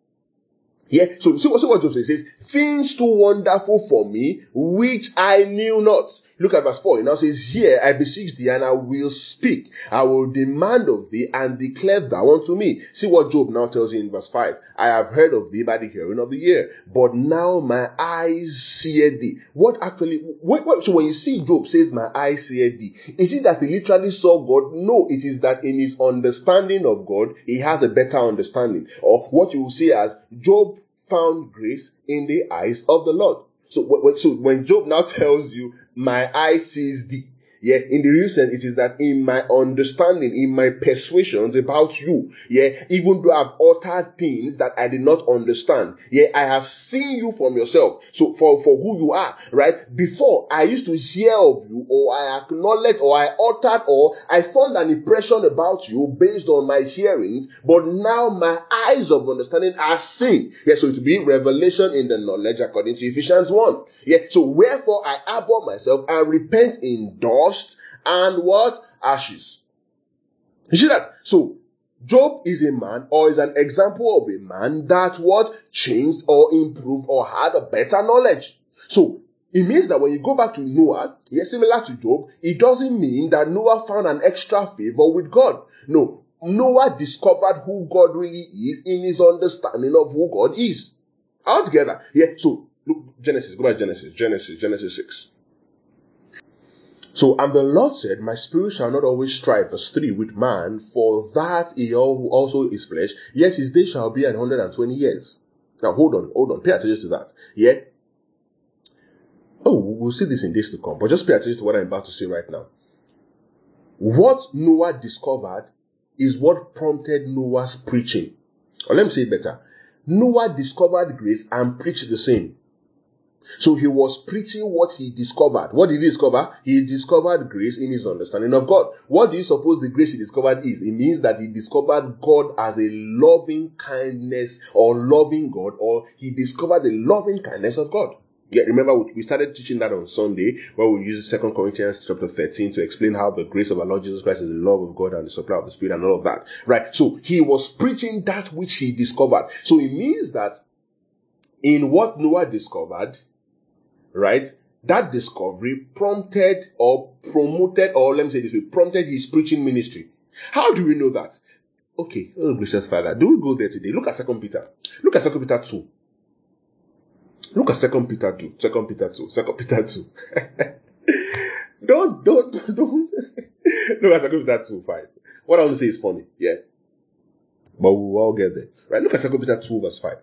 Yeah, so see what, see what Job says. He says, things too wonderful for me, which I knew not. Look at verse four. It now says, here I beseech thee, and I will speak. I will demand of thee, and declare thou unto me. See what Job now tells you in verse five. I have heard of thee by the hearing of the ear, but now my eyes see thee. What actually, what, what, so when you see Job says, my eyes see thee, is it that he literally saw God? No, it is that in his understanding of God, he has a better understanding. Or what you will see as, Job found grace in the eyes of the Lord. So when, so when Job now tells you, my eye sees thee, yeah, in the real sense, it is that in my understanding, in my persuasions about you, yeah, even though I've uttered things that I did not understand, yeah, I have seen you from yourself. So for, for who you are, right? Before, I used to hear of you, or I acknowledged, or I uttered, or I formed an impression about you based on my hearings, but now my eyes of understanding are seen. Yeah, so it will be revelation in the knowledge according to Ephesians one. Yeah, so wherefore I abhor myself and repent in dust and what? Ashes. You see that? So, Job is a man, or is an example of a man that what? Changed or improved or had a better knowledge. So, it means that when you go back to Noah, yes, similar to Job, it doesn't mean that Noah found an extra favor with God. No, Noah discovered who God really is in his understanding of who God is. Altogether. Yeah, so, look, Genesis, go back to Genesis, Genesis, Genesis six. So, and the Lord said, my spirit shall not always strive, verse three, with man, for that he also is flesh, yet his day shall be one hundred twenty years. Now, hold on, hold on, pay attention to that. Yeah? Oh, we'll see this in days to come, but just pay attention to what I'm about to say right now. What Noah discovered is what prompted Noah's preaching. Or let me say it better. Noah discovered grace and preached the same. So he was preaching what he discovered. What did he discover? He discovered grace in his understanding of God. What do you suppose the grace he discovered is? It means that he discovered God as a loving kindness, or loving God, or he discovered the loving kindness of God. Yeah, remember we started teaching that on Sunday, where we used Second Corinthians chapter thirteen to explain how the grace of our Lord Jesus Christ is the love of God and the supply of the Spirit and all of that. Right? So he was preaching that which he discovered. So it means that in what Noah discovered, right, that discovery prompted or promoted, or let me say this way, prompted his preaching ministry. How do we know that? Okay, oh gracious Father, do we go there today? Look at Second Peter. Look at Second Peter two. Look at Second Peter two. Second Peter two. Second Peter two. don't, don't, don't. Look at Second Peter two, five. What I want to say is funny, yeah. But we'll all get there. Right, look at Second Peter two, verse five.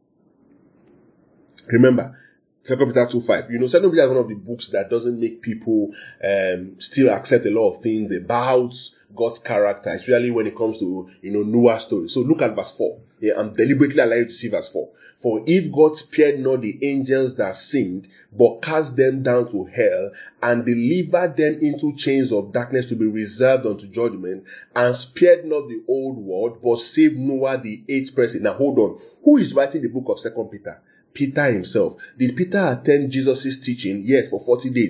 Remember, Second Peter two, five. You know, Second Peter is one of the books that doesn't make people um, still accept a lot of things about God's character, especially when it comes to, you know, Noah's story. So look at verse four. Yeah, I'm deliberately allowing you to see verse four. For if God spared not the angels that sinned, but cast them down to hell, and delivered them into chains of darkness to be reserved unto judgment, and spared not the old world, but saved Noah the eighth person. Now hold on. Who is writing the book of Second Peter? Peter himself. Did Peter attend Jesus' teaching? Yes, for forty days.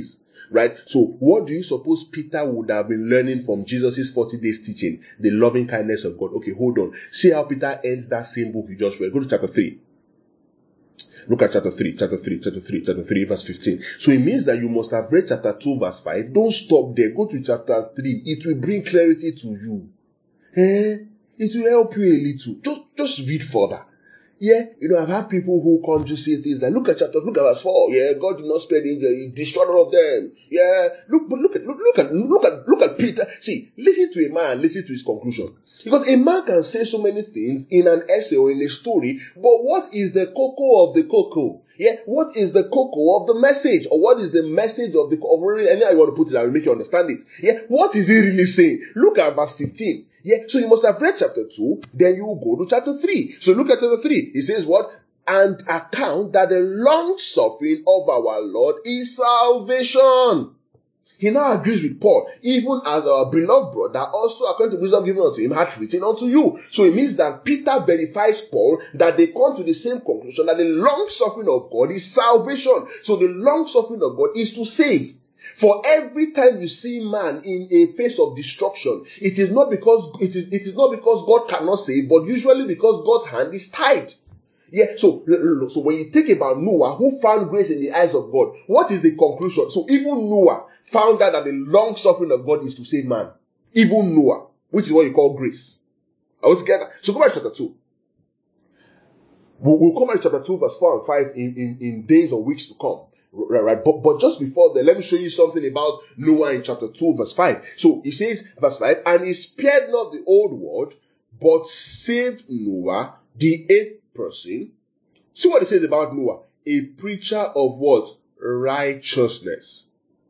right? So what do you suppose Peter would have been learning from Jesus' forty days teaching? The loving kindness of God. Okay, hold on. See how Peter ends that same book you just read. Go to chapter three. Look at chapter three, chapter three, chapter three, chapter three, verse fifteen. So it means that you must have read chapter two, verse five. Don't stop there. Go to chapter three. It will bring clarity to you. Eh? It will help you a little. Just, just read further. Yeah, you know, I've had people who come to say things like, look at chapter, look at verse four. Yeah, God did not spare the angel, he destroyed all of them. Yeah, look, but look at, look, look at, look at, look at Peter. See, listen to a man, listen to his conclusion. Because a man can say so many things in an essay or in a story, but what is the cocoa of the cocoa? Yeah, what is the cocoa of the message? Or what is the message of the, of really, any how you want to put it, I will make you understand it. Yeah, what is he really saying? Look at verse fifteen. Yeah, so you must have read chapter two, then you go to chapter three. So look at chapter three. It says what? And account that the long suffering of our Lord is salvation. He now agrees with Paul, even as our beloved brother also according to wisdom given unto him hath written unto you. So it means that Peter verifies Paul that they come to the same conclusion that the long suffering of God is salvation. So the long suffering of God is to save. For every time you see man in a phase of destruction, it is not because it is it is not because God cannot save, but usually because God's hand is tied. Yeah, so so when you think about Noah, who found grace in the eyes of God, what is the conclusion? So even Noah found out that the long suffering of God is to save man. Even Noah, which is what you call grace. Are we together? So go back to chapter two. We'll, we'll come back to chapter two, verse four and five in, in, in days or weeks to come. Right, right. But, but just before that, let me show you something about Noah in chapter two, verse five. So he says, verse five, and he spared not the old world, but saved Noah, the eighth person. See what it says about Noah. A preacher of what? Righteousness.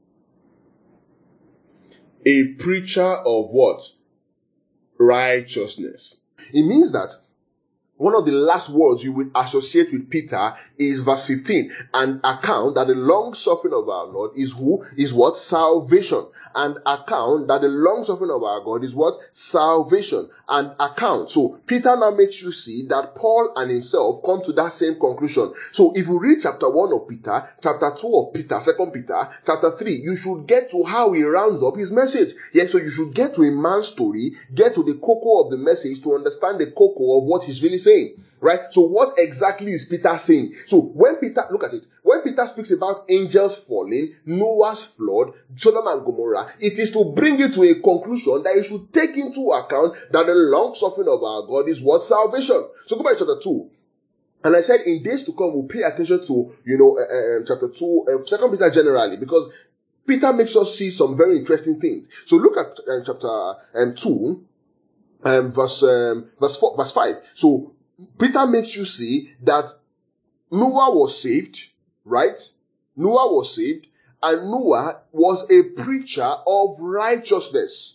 A preacher of what? Righteousness. It means that one of the last words you will associate with Peter is verse fifteen. And account that the long suffering of our Lord is who? Is what? Salvation. And account that the long suffering of our God is what? Salvation. And account. So Peter now makes you see that Paul and himself come to that same conclusion. So if you read chapter one of Peter, chapter two of Peter, second Peter, chapter three, you should get to how he rounds up his message. Yes, so you should get to a man's story, get to the cocoa of the message to understand the cocoa of what he's really saying. Right? So what exactly is Peter saying? So when Peter, look at it, when Peter speaks about angels falling, Noah's flood, Sodom and Gomorrah, it is to bring you to a conclusion that you should take into account that the long suffering of our God is what? Salvation. So go back to chapter two. And I said in days to come, we'll pay attention to, you know, uh, uh, chapter two, uh, second Peter generally, because Peter makes us see some very interesting things. So look at uh, chapter um, two, um, verse, um, verse four, verse five. So Peter makes you see that Noah was saved, right? Noah was saved, and Noah was a preacher of righteousness.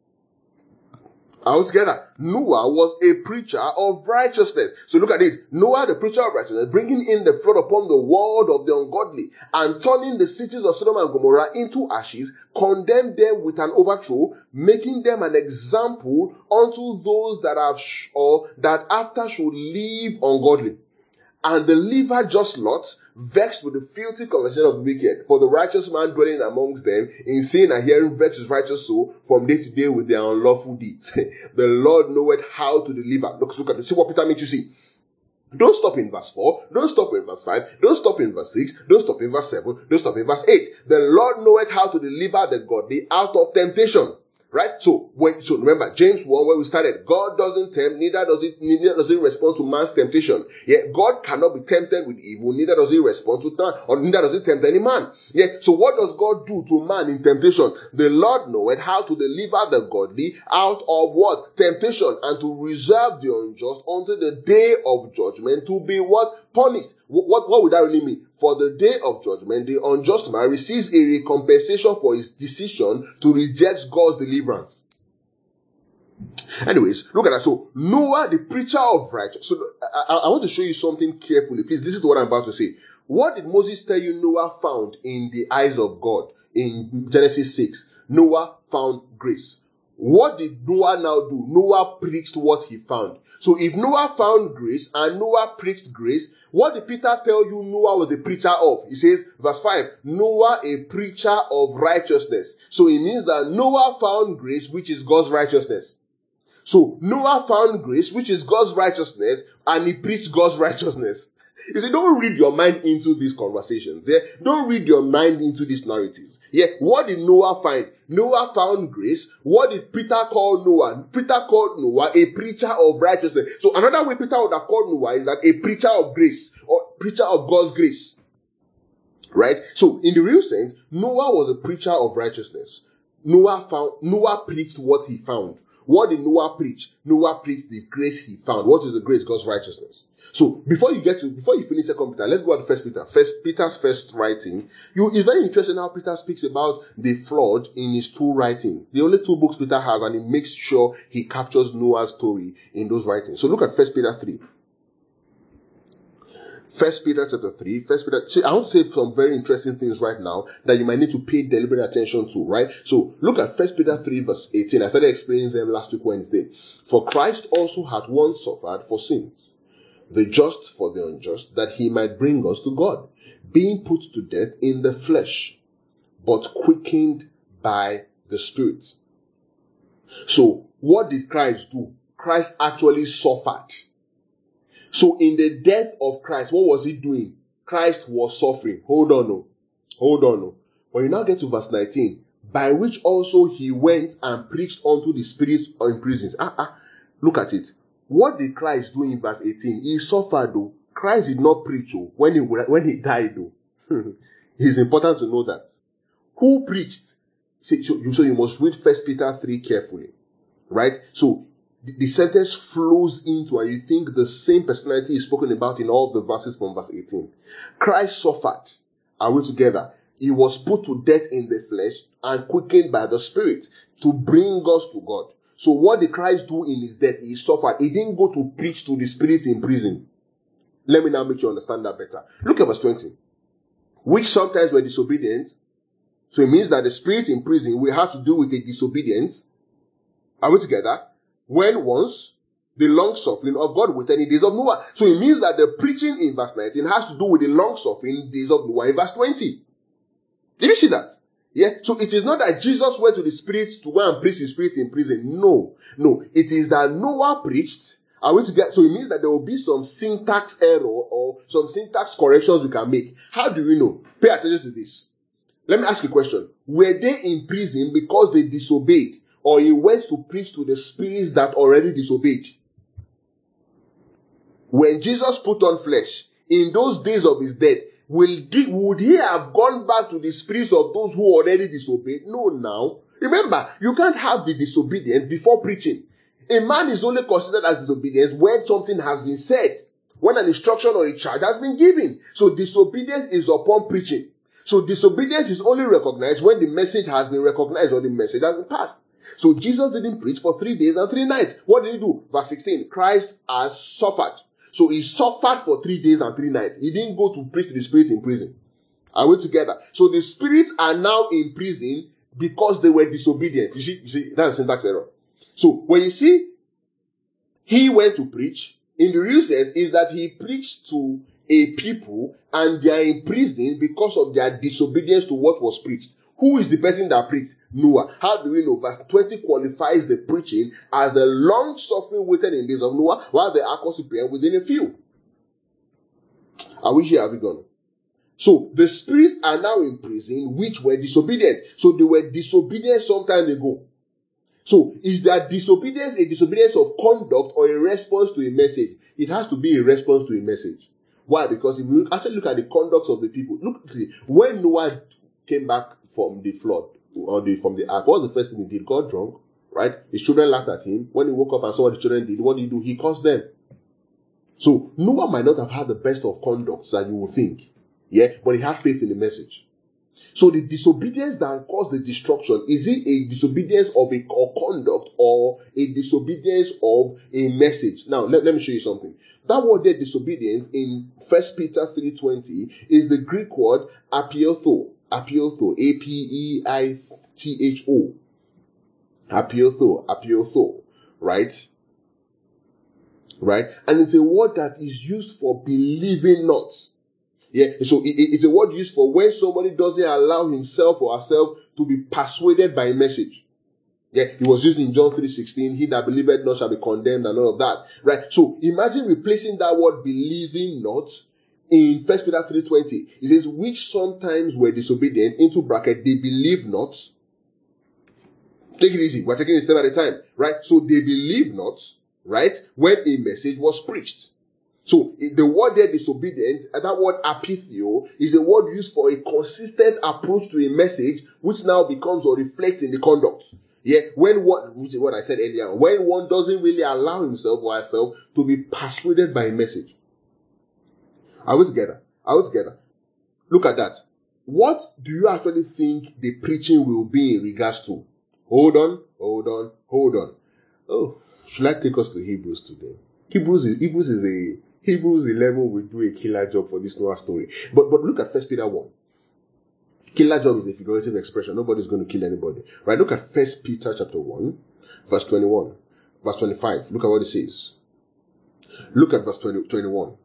All together, Noah was a preacher of righteousness. So look at it. Noah, the preacher of righteousness, bringing in the flood upon the world of the ungodly and turning the cities of Sodom and Gomorrah into ashes, condemned them with an overthrow, making them an example unto those that have sh- or that after should live ungodly. And delivered just Lot, vexed with the filthy conversation of the wicked. For the righteous man dwelling amongst them, in seeing and hearing vexed his righteous soul from day to day with their unlawful deeds. The Lord knoweth how to deliver. Look, look at this. See what Peter makes you see. Don't stop in verse four. Don't stop in verse five. Don't stop in verse six. Don't stop in verse seven. Don't stop in verse eight. The Lord knoweth how to deliver the godly out of temptation. Right? So, when, so remember, James one, where we started, God doesn't tempt, neither does it, neither does it respond to man's temptation. Yet, God cannot be tempted with evil, neither does he respond to man, or neither does he tempt any man. Yet, so what does God do to man in temptation? The Lord knoweth how to deliver the godly out of what? Temptation, and to reserve the unjust unto the day of judgment to be what? Punished. What, what, what would that really mean? For the day of judgment, the unjust man receives a recompensation for his decision to reject God's deliverance. Anyways, look at that. So, Noah, the preacher of righteousness. So, I, I want to show you something carefully. Please, this is what I'm about to say. What did Moses tell you Noah found in the eyes of God in Genesis six? Noah found grace. What did Noah now do? Noah preached what he found. So if Noah found grace and Noah preached grace, what did Peter tell you Noah was a preacher of? He says, verse five, Noah a preacher of righteousness. So it means that Noah found grace, which is God's righteousness. So Noah found grace, which is God's righteousness, and he preached God's righteousness. You see, don't read your mind into these conversations. Yeah? Don't read your mind into these narratives. Yeah, what did Noah find? Noah found grace. What did Peter call Noah? Peter called Noah a preacher of righteousness. So another way Peter would have called Noah is that a preacher of grace, or preacher of God's grace. Right? So in the real sense, Noah was a preacher of righteousness. Noah found, Noah preached what he found. What did Noah preach? Noah preached the grace he found. What is the grace? God's righteousness. So before you get to, before you finish Second Peter, let's go to First Peter. First Peter's first writing. You, it's very interesting how Peter speaks about the flood in his two writings. The only two books Peter has, and he makes sure he captures Noah's story in those writings. So look at First Peter three. First Peter chapter three. First Peter. See, I want to say some very interesting things right now that you might need to pay deliberate attention to. Right. So look at First Peter three verse eighteen. I started explaining them last week Wednesday. For Christ also had once suffered for sins, the just for the unjust, that he might bring us to God, being put to death in the flesh, but quickened by the Spirit. So, what did Christ do? Christ actually suffered. So, in the death of Christ, what was he doing? Christ was suffering. Hold on, no. Hold on, no. When you now get to verse nineteen, by which also he went and preached unto the spirits in prisons. Ah, ah. Look at it. What did Christ do in verse eighteen? He suffered though. Christ did not preach oh, when he when he died though. It's important to know that. Who preached? So you must read First Peter three carefully. Right? So the sentence flows into, and you think the same personality is spoken about in all the verses from verse eighteen. Christ suffered. Are we together? He was put to death in the flesh and quickened by the Spirit to bring us to God. So what did Christ do in his death? He suffered. He didn't go to preach to the spirits in prison. Let me now make you understand that better. Look at verse twenty. Which sometimes were disobedient. So it means that the spirit in prison will have to do with a disobedience. Are we together? When once the long suffering of God within the days of Noah. So it means that the preaching in verse nineteen has to do with the long suffering in the days of Noah in verse twenty. Did you see that? Yeah. So it is not that Jesus went to the spirits to go and preach the spirits in prison. No. No. It is that Noah preached. Are we together? So it means that there will be some syntax error or some syntax corrections we can make. How do we know? Pay attention to this. Let me ask you a question. Were they in prison because they disobeyed, or he went to preach to the spirits that already disobeyed? When Jesus put on flesh, in those days of his death, will would he have gone back to the spirits of those who already disobeyed? No, now. Remember, you can't have the disobedience before preaching. A man is only considered as disobedience when something has been said, when an instruction or a charge has been given. So disobedience is upon preaching. So disobedience is only recognized when the message has been recognized or the message has been passed. So Jesus didn't preach for three days and three nights. What did he do? Verse sixteen, Christ has suffered. So he suffered for three days and three nights. He didn't go to preach to the spirit in prison. Are we together? So the spirits are now in prison because they were disobedient. You see, you see, that's a syntax error. So when you see he went to preach, in the real sense is that he preached to a people and they are in prison because of their disobedience to what was preached. Who is the person that preached? Noah. How do we know? Verse twenty qualifies the preaching as the long suffering waited in days of Noah, while the ark was prepared within a few. Are we here? Are we gone? So the spirits are now in prison which were disobedient. So they were disobedient some time ago. So is their disobedience a disobedience of conduct or a response to a message? It has to be a response to a message. Why? Because if we actually look at the conduct of the people, look, when Noah came back from the flood, or the, from the ark, what was the first thing he did? Got drunk, right? His children laughed at him. When he woke up and saw what the children did, what did he do? He cursed them. So Noah might not have had the best of conducts that you would think, yeah, but he had faith in the message. So the disobedience that caused the destruction, is it a disobedience of a or conduct or a disobedience of a message? Now, let, let me show you something. That word there, disobedience, in First Peter three twenty, is the Greek word apiotho. Apiotho. A P E I T H O. Apiotho, apiotho, right? Right? And it's a word that is used for believing not. Yeah, so it, it's a word used for when somebody doesn't allow himself or herself to be persuaded by a message. Yeah, it was used in John three sixteen, he that believeth not shall be condemned and all of that. Right? So imagine replacing that word believing not in First Peter three twenty. It says, which sometimes were disobedient, into bracket, they believe not. Take it easy. We're taking it step at a time. Right? So they believe not, right, when a message was preached. So the word there, disobedience, and that word apithio, is a word used for a consistent approach to a message, which now becomes or reflects in the conduct. Yeah, when what, which is what I said earlier, when one doesn't really allow himself or herself to be persuaded by a message. Are we together? Are we together? Look at that. What do you actually think the preaching will be in regards to? Hold on, hold on, hold on. Oh, should I take us to Hebrews today? Hebrews is, Hebrews is a, Hebrews eleven will do a killer job for this Noah story. But, but look at First Peter one. Killer job is a figurative expression. Nobody's going to kill anybody. Right? Look at First Peter chapter one, verse twenty-one, verse twenty-five. Look at what it says. Look at verse twenty, twenty-one.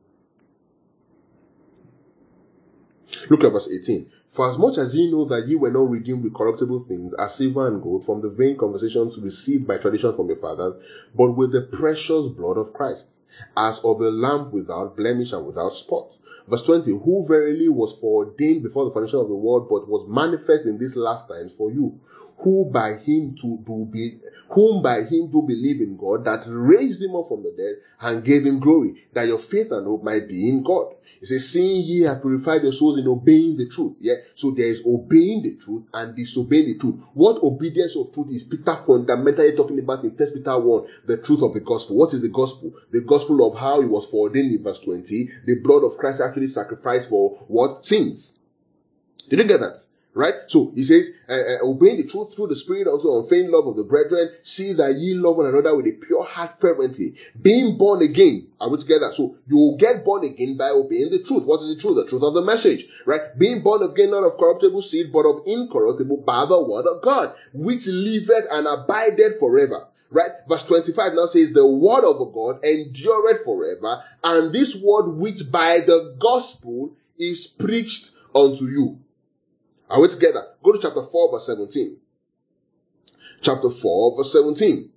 Look at verse eighteen. For as much as ye know that ye were not redeemed with corruptible things, as silver and gold, from the vain conversations received by tradition from your fathers, but with the precious blood of Christ, as of a lamb without blemish and without spot. Verse twenty, who verily was foreordained before the foundation of the world, but was manifest in these last times for you, who by him to do be, whom by him do believe in God, that raised him up from the dead and gave him glory, that your faith and hope might be in God. It says, seeing ye have purified your souls in obeying the truth. Yeah. So there is obeying the truth and disobeying the truth. What obedience of truth is Peter fundamentally talking about in First Peter one? The truth of the gospel. What is the gospel? The gospel of how he was foreordained in verse twenty. The blood of Christ actually sacrificed for what? Sins. Did you get that? Right? So he says, uh, uh, obeying the truth through the Spirit, also unfeigned love of the brethren, see that ye love one another with a pure heart fervently. Being born again. Are we together? So you will get born again by obeying the truth. What is the truth? The truth of the message. Right? Being born again not of corruptible seed, but of incorruptible by the word of God, which liveth and abideth forever. Right? Verse twenty-five now says, the word of God endureth forever, and this word which by the gospel is preached unto you. Are we together? Go to chapter four, verse seventeen. Chapter four, verse seventeen.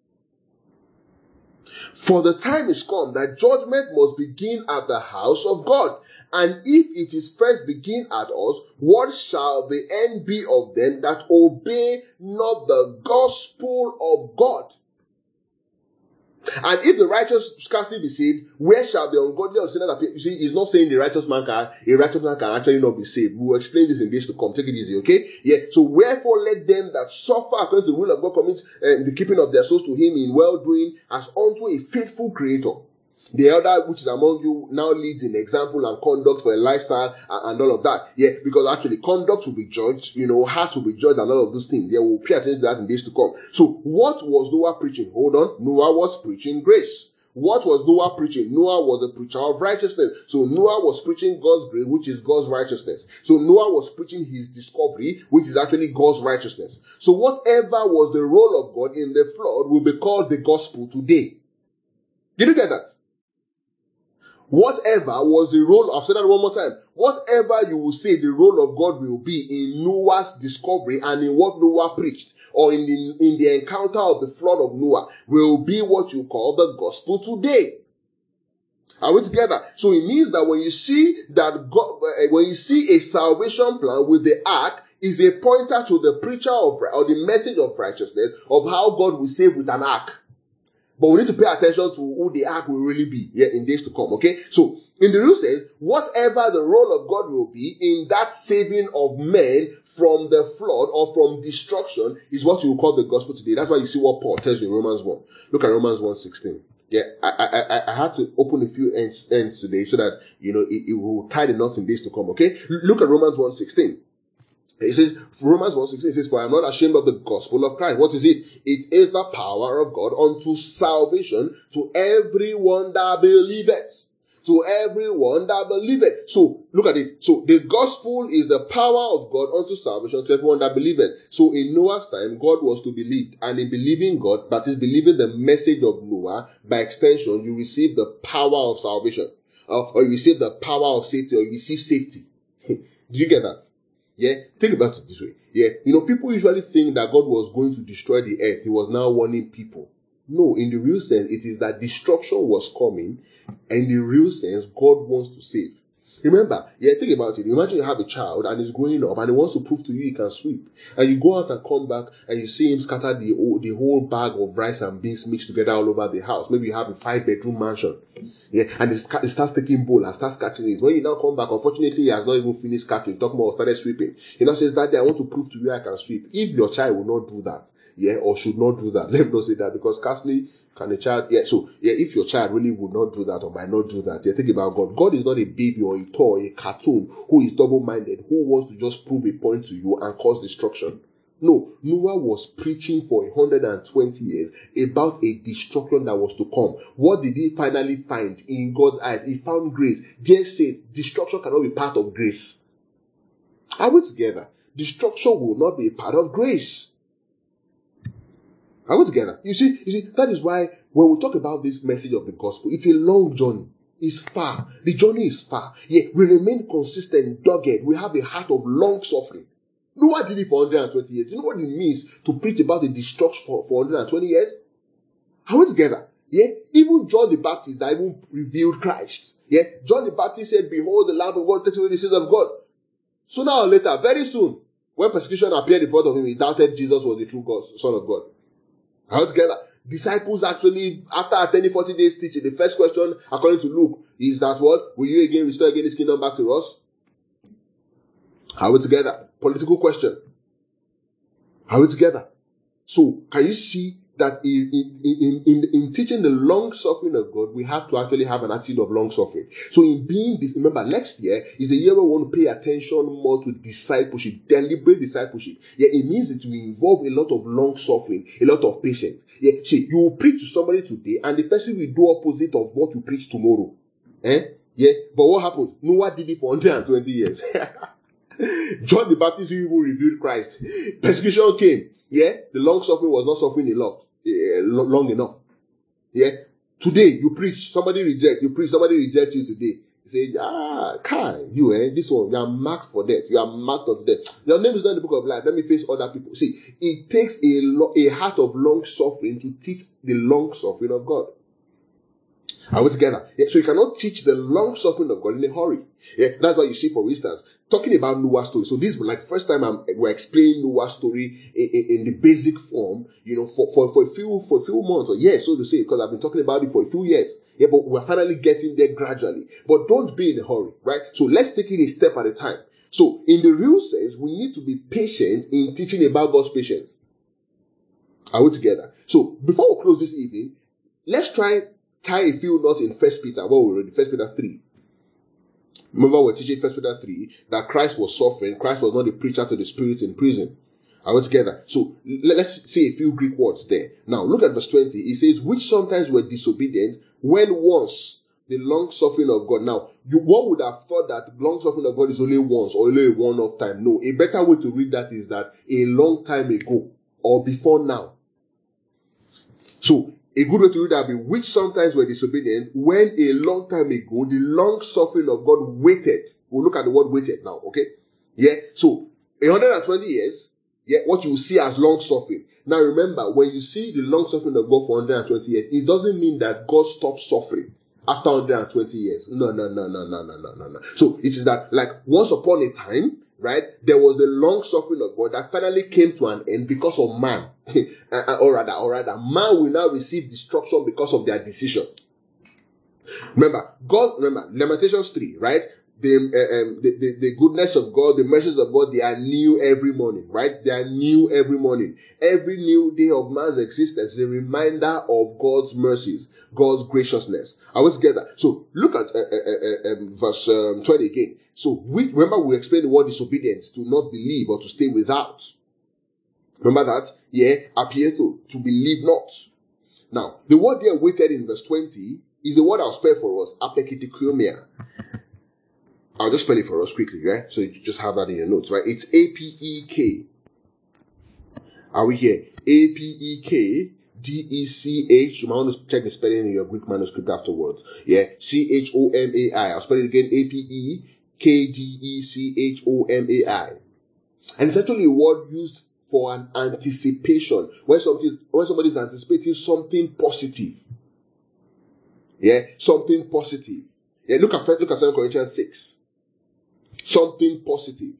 For the time is come that judgment must begin at the house of God. And if it is first begin at us, what shall the end be of them that obey not the gospel of God? And if the righteous scarcely be saved, where shall the ungodly or sinner appear? You see, he's not saying the righteous man can, a righteous man can actually not be saved. We will explain this in days to come. Take it easy, okay? Yeah. So wherefore let them that suffer according to the will of God commit uh, the keeping of their souls to him in well-doing as unto a faithful creator. The elder which is among you now leads in example and conduct for a lifestyle and, and all of that. Yeah, because actually conduct will be judged, you know, heart will be judged and all of those things. Yeah, we'll pay attention to that in days to come. So what was Noah preaching? Hold on. Noah was preaching grace. What was Noah preaching? Noah was a preacher of righteousness. So Noah was preaching God's grace, which is God's righteousness. So Noah was preaching his discovery, which is actually God's righteousness. So whatever was the role of God in the flood will be called the gospel today. Did you get that? Whatever was the role, I've said that one more time, whatever you will say the role of God will be in Noah's discovery and in what Noah preached, or in the, in the encounter of the flood of Noah, will be what you call the gospel today. Are we together? So it means that when you see that God, when you see a salvation plan with the ark, is a pointer to the preacher of, or the message of righteousness of how God will save with an ark. But we need to pay attention to who the ark will really be here in days to come, okay? So, in the real sense, whatever the role of God will be in that saving of men from the flood or from destruction is what you will call the gospel today. That's why you see what Paul tells you in Romans one. Look at Romans one sixteen. Yeah, I, I, I, I had to open a few ends, ends today so that, you know, it, it will tie the knots in days to come, okay? Look at Romans one sixteen. It says, Romans one sixteen, it says, for I am not ashamed of the gospel of Christ. What is it? It is the power of God unto salvation to everyone that believeth. to everyone that believeth. So, look at it. So, the gospel is the power of God unto salvation to everyone that believeth. So, in Noah's time, God was to believe. And in believing God, that is believing the message of Noah, by extension, you receive the power of salvation. Uh, or you receive the power of safety, or you receive safety. Do you get that? Yeah? Think about it this way. Yeah? You know, people usually think that God was going to destroy the earth. He was now warning people. No, in the real sense, it is that destruction was coming, and in the real sense, God wants to save. Remember, yeah, think about it. Imagine you have a child and he's growing up and he wants to prove to you he can sweep. And you go out and come back and you see him scatter the, the whole bag of rice and beans mixed together all over the house. Maybe you have a five bedroom mansion. Yeah, and he starts taking bowl and starts catching it. When you now come back, unfortunately, he has not even finished catching. Talk more, started sweeping. He now says, Daddy, I want to prove to you I can sweep. If your child will not do that, yeah, or should not do that, let me not say that, because Castley, can a child, yeah, so, yeah, if your child really would not do that or might not do that, yeah, think about God. God is not a baby or a toy, a cartoon who is double-minded, who wants to just prove a point to you and cause destruction. No, Noah was preaching for one hundred twenty years about a destruction that was to come. What did he finally find in God's eyes? He found grace. Jesus said, destruction cannot be part of grace. Are we together? Destruction will not be a part of grace. Are we together? You see, you see, that is why when we talk about this message of the gospel, it's a long journey. It's far. The journey is far. Yet we remain consistent, dogged. We have a heart of long suffering. Noah did it for one hundred twenty years. Do you know what it means to preach about the destruction for, for one hundred twenty years? Are we together? Yeah? Even John the Baptist that even revealed Christ. Yeah? John the Baptist said, behold the Lamb of God takes away the sins of God. Sooner or later, very soon, when persecution appeared in front of him, he doubted Jesus was the true God, Son of God. All together, disciples actually, after attending forty days teaching, the first question, according to Luke, is that what? Will you again restore again this kingdom back to us? Are we together? Political question. Are we together? So, can you see that in, in, in, in, in teaching the long suffering of God, we have to actually have an attitude of long suffering. So in being this, remember, next year is a year where we want to pay attention more to discipleship, deliberate discipleship. Yeah, it means it will involve a lot of long suffering, a lot of patience. Yeah, see, you will preach to somebody today, and the person will do opposite of what you preach tomorrow. Eh? Yeah, but what happened? Noah did it for one hundred twenty years. John the Baptist even revealed Christ. Persecution came. Yeah, the long suffering was not suffering a lot. Uh, long enough. Yeah. Today you preach, somebody rejects, you preach, somebody rejects you today. You say, ah, Kai, you, eh, this one, you are marked for death. You are marked of death. Your name is not in the book of life. Let me face other people. See, it takes a, lo- a heart of long suffering to teach the long suffering of God. Are we together? Yeah, so you cannot teach the long suffering of God in a hurry. Yeah, that's why you see, for instance, talking about Noah's story. So this is like first time I'm, we're explaining Noah's story in, in, in the basic form, you know, for, for, for a few, for a few months or years, so to say, because I've been talking about it for a few years. Yeah, but we're finally getting there gradually. But don't be in a hurry, right? So let's take it a step at a time. So in the real sense, we need to be patient in teaching about God's patience. Are we together? So before we close this evening, let's try tie a few knots in First Peter. What we read, First Peter three. Remember, we're teaching First Peter three that Christ was suffering. Christ was not a preacher to the spirits in prison. Are we together? So let's say a few Greek words there. Now look at verse twenty. It says, which sometimes were disobedient when once the long suffering of God. Now, you one would have thought that long suffering of God is only once or only a one-off time. No, a better way to read that is that a long time ago or before now. So a good way to read that would be, which sometimes were disobedient when a long time ago the long suffering of God waited. We'll look at the word waited now, okay? Yeah, so one hundred twenty years, yeah, what you will see as long suffering. Now remember, when you see the long suffering of God for one hundred twenty years, it doesn't mean that God stopped suffering after one hundred twenty years. No, no, no, no, no, no, no, no, no. So it is that, like, once upon a time, right, there was the long suffering of God that finally came to an end because of man. or rather, or rather, man will now receive destruction because of their decision. Remember, God, remember, Lamentations three, right? The, uh, um, the, the, the goodness of God, the mercies of God, they are new every morning, right? They are new every morning. Every new day of man's existence is a reminder of God's mercies, God's graciousness. Are we together? So look at uh, uh, uh, um, verse um, twenty again. So we, remember we explained the word disobedience, to not believe or to stay without. Remember that? Yeah, appears to, to believe not. Now, the word there waited in verse twenty is the word I'll spell for us, apekitikiomia. I'll just spell it for us quickly, right? So you just have that in your notes, right? It's A P E K. Are we here? A P E K D E C H. You might want to check the spelling in your Greek manuscript afterwards. Yeah. C H O M A I. I'll spell it again. A P E K D E C H O M A I. And it's actually a word used for an anticipation. When something, when somebody is anticipating something positive. Yeah. Something positive. Yeah. Look at first, look at Second Corinthians six. Something positive.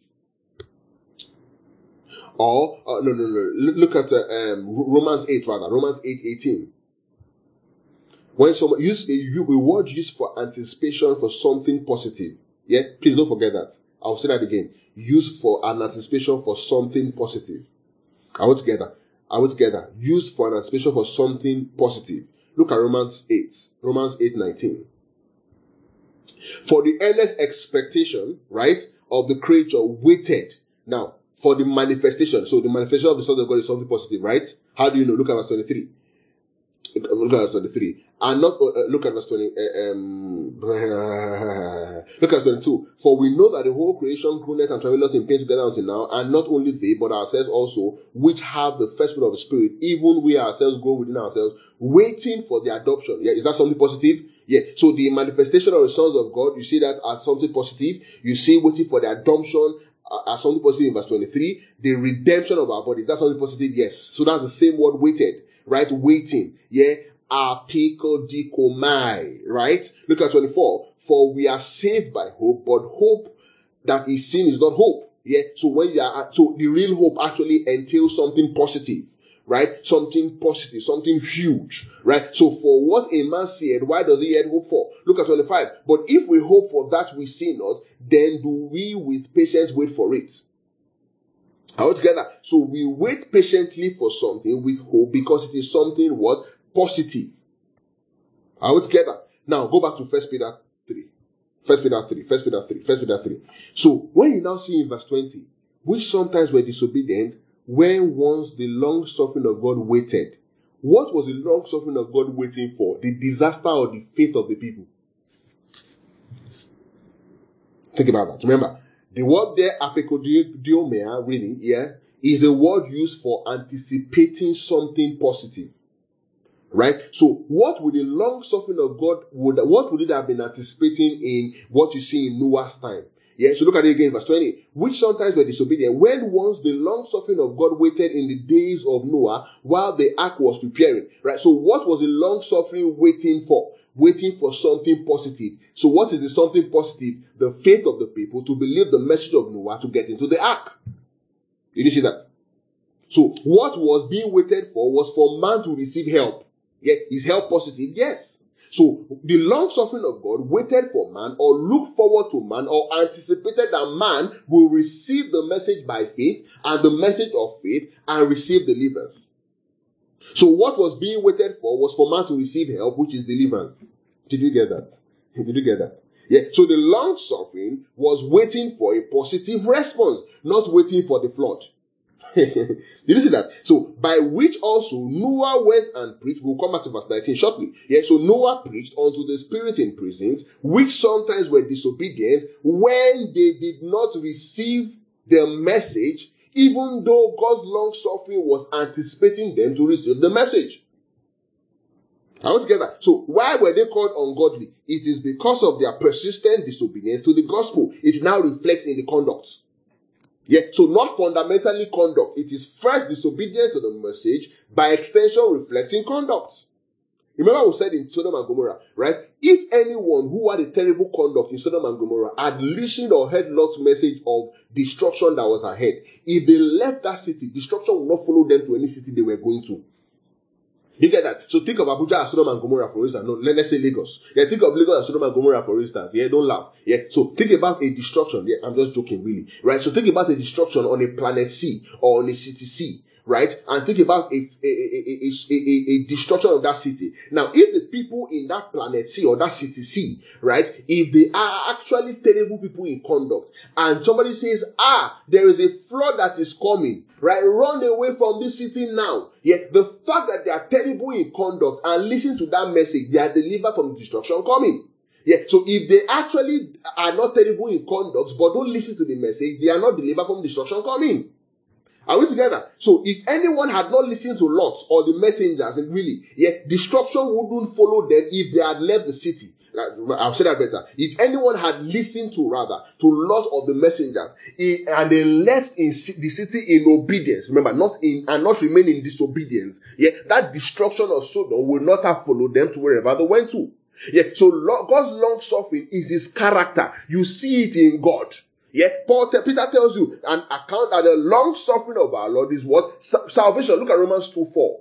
Or, uh, no, no, no. Look at uh, um, Romans eight, rather. Romans eight eighteen. When someone use a, a word used for anticipation for something positive. Yeah? Please don't forget that. I'll say that again. Used for an anticipation for something positive. Are we together? Are we together? Used for an anticipation for something positive. Look at Romans eight. Romans eight nineteen. For the earnest expectation, right, of the creature waited. Now, for the manifestation. So the manifestation of the Son of God is something positive, right? How do you know? Look at verse twenty-three. Look at verse twenty-three. And not, uh, look at verse twenty, uh, um, look at verse twenty-two. For we know that the whole creation groaneth and travaileth in pain together until now, and not only they, but ourselves also, which have the first fruit of the Spirit, even we ourselves grow within ourselves, waiting for the adoption. Yeah, is that something positive? Yeah. So the manifestation of the sons of God, you see that as something positive. You see waiting for the adoption uh, as something positive in verse twenty-three. The redemption of our bodies, that's something positive. Yes. So that's the same word, waited, right? Waiting. Yeah. Apikodikomai, right? Look at twenty-four. For we are saved by hope, but hope that is seen is not hope. Yeah. So when you are, so the real hope actually entails something positive, right? Something positive, something huge, right? So for what a man said, why does he yet hope for? Look at twenty-five. But if we hope for that we see not, then do we with patience wait for it? All together. So we wait patiently for something with hope because it is something what? Positive. Are we together? Now go back to First Peter three. First Peter three. First Peter three. First Peter three. So when you now see in verse twenty, which sometimes were disobedient, when once the long suffering of God waited. What was the long suffering of God waiting for? The disaster or the faith of the people? Think about that. Remember, the word there, apekodiomia, really, yeah, is a word used for anticipating something positive. Right? So what would the long suffering of God, would what would it have been anticipating in what you see in Noah's time? Yeah, so look at it again, verse twenty. Which sometimes were disobedient, when once the long suffering of God waited in the days of Noah while the ark was preparing. Right? So what was the long suffering waiting for? Waiting for something positive. So what is the something positive? The faith of the people to believe the message of Noah to get into the ark. Did you see that? So what was being waited for was for man to receive help. Yeah, is help positive? Yes. So the long suffering of God waited for man, or looked forward to man, or anticipated that man will receive the message by faith and the message of faith and receive deliverance. So what was being waited for was for man to receive help, which is deliverance. Did you get that? Did you get that? Yeah. So the long suffering was waiting for a positive response, not waiting for the flood. Did you see that? So, by which also Noah went and preached. We'll come back to verse nineteen shortly. Yeah, so Noah preached unto the spirit in prisons, which sometimes were disobedient when they did not receive the message, even though God's long suffering was anticipating them to receive the message. Are we together? So, why were they called ungodly? It is because of their persistent disobedience to the gospel. It now reflects in the conduct. Yeah, so not fundamentally conduct. It is first disobedience to the message, by extension reflecting conduct. Remember we said in Sodom and Gomorrah, right? If anyone who had a terrible conduct in Sodom and Gomorrah had listened or heard Lot's message of destruction that was ahead, if they left that city, destruction would not follow them to any city they were going to. You get that? So think of Abuja and Sodom and Gomorrah, for instance. No, let's say Lagos. Yeah, think of Lagos and Sodom and Gomorrah, for instance. Yeah, don't laugh. Yeah, so think about a destruction. Yeah, I'm just joking, really. Right? So think about a destruction on a planet C or on a city C. right? And think about a, a, a, a, a, a destruction of that city. Now, if the people in that planet C or that city C, right, if they are actually terrible people in conduct, and somebody says, ah, there is a flood that is coming, right, run away from this city now. Yeah, the fact that they are terrible in conduct and listen to that message, they are delivered from destruction coming. Yeah, so if they actually are not terrible in conduct, but don't listen to the message, they are not delivered from destruction coming. Are we together? So if anyone had not listened to Lot or the messengers, and really, yeah, destruction wouldn't follow them if they had left the city. I'll say that better. If anyone had listened to, rather, to Lot or the messengers, and they left in the city in obedience, remember, not in, and not remain in disobedience, yeah, that destruction of Sodom will not have followed them to wherever they went to. Yeah, so God's long suffering is his character. You see it in God. Yeah, Paul, Peter tells you an account that the long suffering of our Lord is what? Salvation. Look at Romans two four.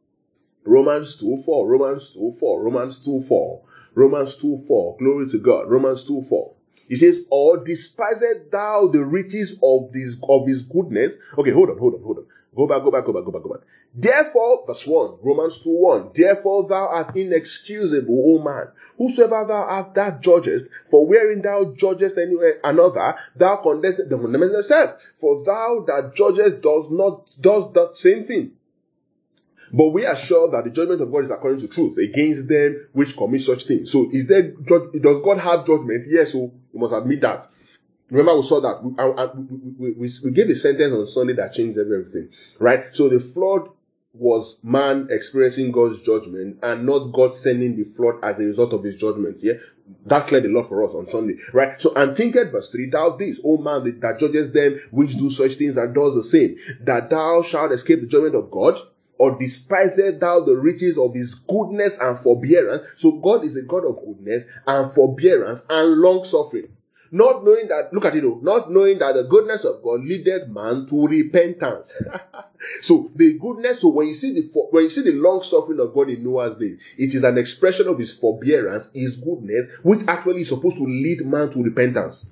Romans two four. Romans two four. Romans two four. Romans two four. Glory to God. Romans two four. He says, or despisest thou the riches of this of his goodness? Okay, hold on, hold on, hold on. Go back, go back, go back, go back, go back. Therefore, verse one, Romans two one, therefore thou art inexcusable, O man, whosoever thou art that judgest, for wherein thou judgest anywhere another, thou condemnest the condemnest thyself. For thou that judgest does not does that same thing. But we are sure that the judgment of God is according to truth against them which commit such things. So is there does God have judgment? Yes, so you must admit that. Remember, we saw that. We, we, we, we gave a sentence on Sunday that changed everything, right? So the flood was man experiencing God's judgment and not God sending the flood as a result of his judgment. Yeah, that cleared a lot for us on Sunday, right? So, and thinketh, verse three, thou this, O man, that, that judges them which do such things and does the same, that thou shalt escape the judgment of God, or despisest thou the riches of his goodness and forbearance? So God is a God of goodness and forbearance and long suffering. Not knowing that, look at it, oh, not knowing that the goodness of God leadeth man to repentance. So the goodness, so when you see the when you see the long suffering of God in Noah's day, it is an expression of his forbearance, his goodness, which actually is supposed to lead man to repentance.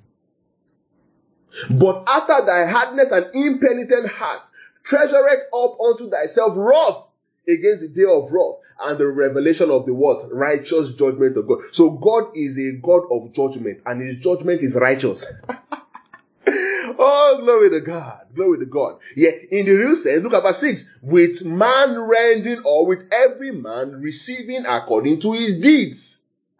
But after thy hardness and impenitent heart, treasure it up unto thyself wrath against the day of wrath and the revelation of the what? Righteous judgment of God. So God is a God of judgment, and his judgment is righteous. Oh, glory to God. Glory to God. Yeah, in the real sense, look at verse six. With man rendering, or with every man receiving according to his deeds.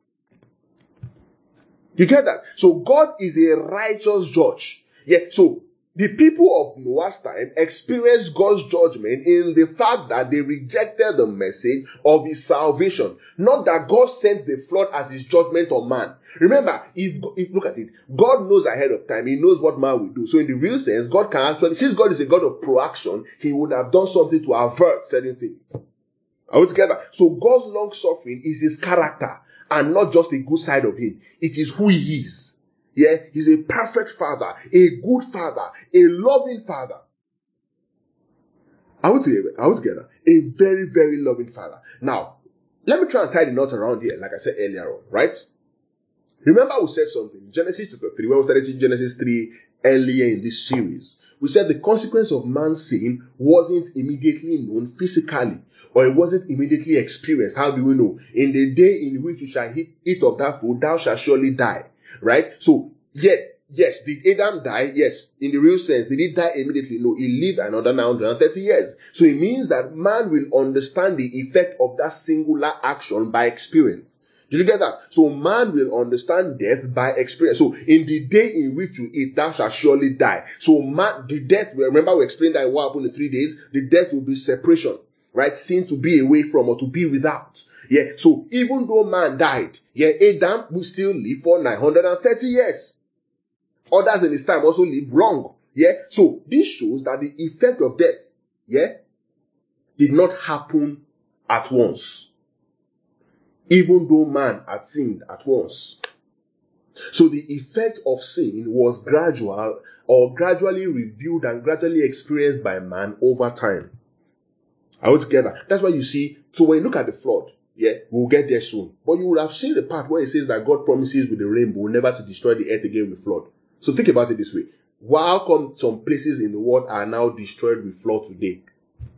You get that? So God is a righteous judge. Yeah, so the people of Noah's time experienced God's judgment in the fact that they rejected the message of his salvation. Not that God sent the flood as his judgment on man. Remember, if, if look at it, God knows ahead of time. He knows what man will do. So in the real sense, God can actually, since God is a God of proaction, he would have done something to avert certain things. Are we together? So God's long suffering is his character and not just a good side of him. It is who he is. Yeah, he's a perfect father, a good father, a loving father. Are we together? Are we together? A very, very loving father. Now, let me try and tie the knot around here, like I said earlier on, right? Remember we said something, Genesis chapter three, when we started in Genesis three earlier in this series. We said the consequence of man's sin wasn't immediately known physically, or it wasn't immediately experienced. How do we know? In the day in which you shall eat of that food, thou shalt surely die. Right? So, yes, yes, did Adam die? Yes. In the real sense, did he die immediately? No, he lived another nine hundred thirty years. So it means that man will understand the effect of that singular action by experience. Did you get that? So man will understand death by experience. So in the day in which you eat, thou shalt surely die. So man, the death, remember we explained that what happened in three days? The death will be separation. Right? Sin to be away from or to be without. Yeah, so even though man died, yeah, Adam will still live for nine hundred thirty years. Others in his time also live long. Yeah, so this shows that the effect of death, yeah, did not happen at once. Even though man had sinned at once. So the effect of sin was gradual or gradually revealed and gradually experienced by man over time. Are we together? That's why you see, so when you look at the flood, yeah, we'll get there soon. But you will have seen the part where it says that God promises with the rainbow never to destroy the earth again with flood. So think about it this way. How come some places in the world are now destroyed with flood today?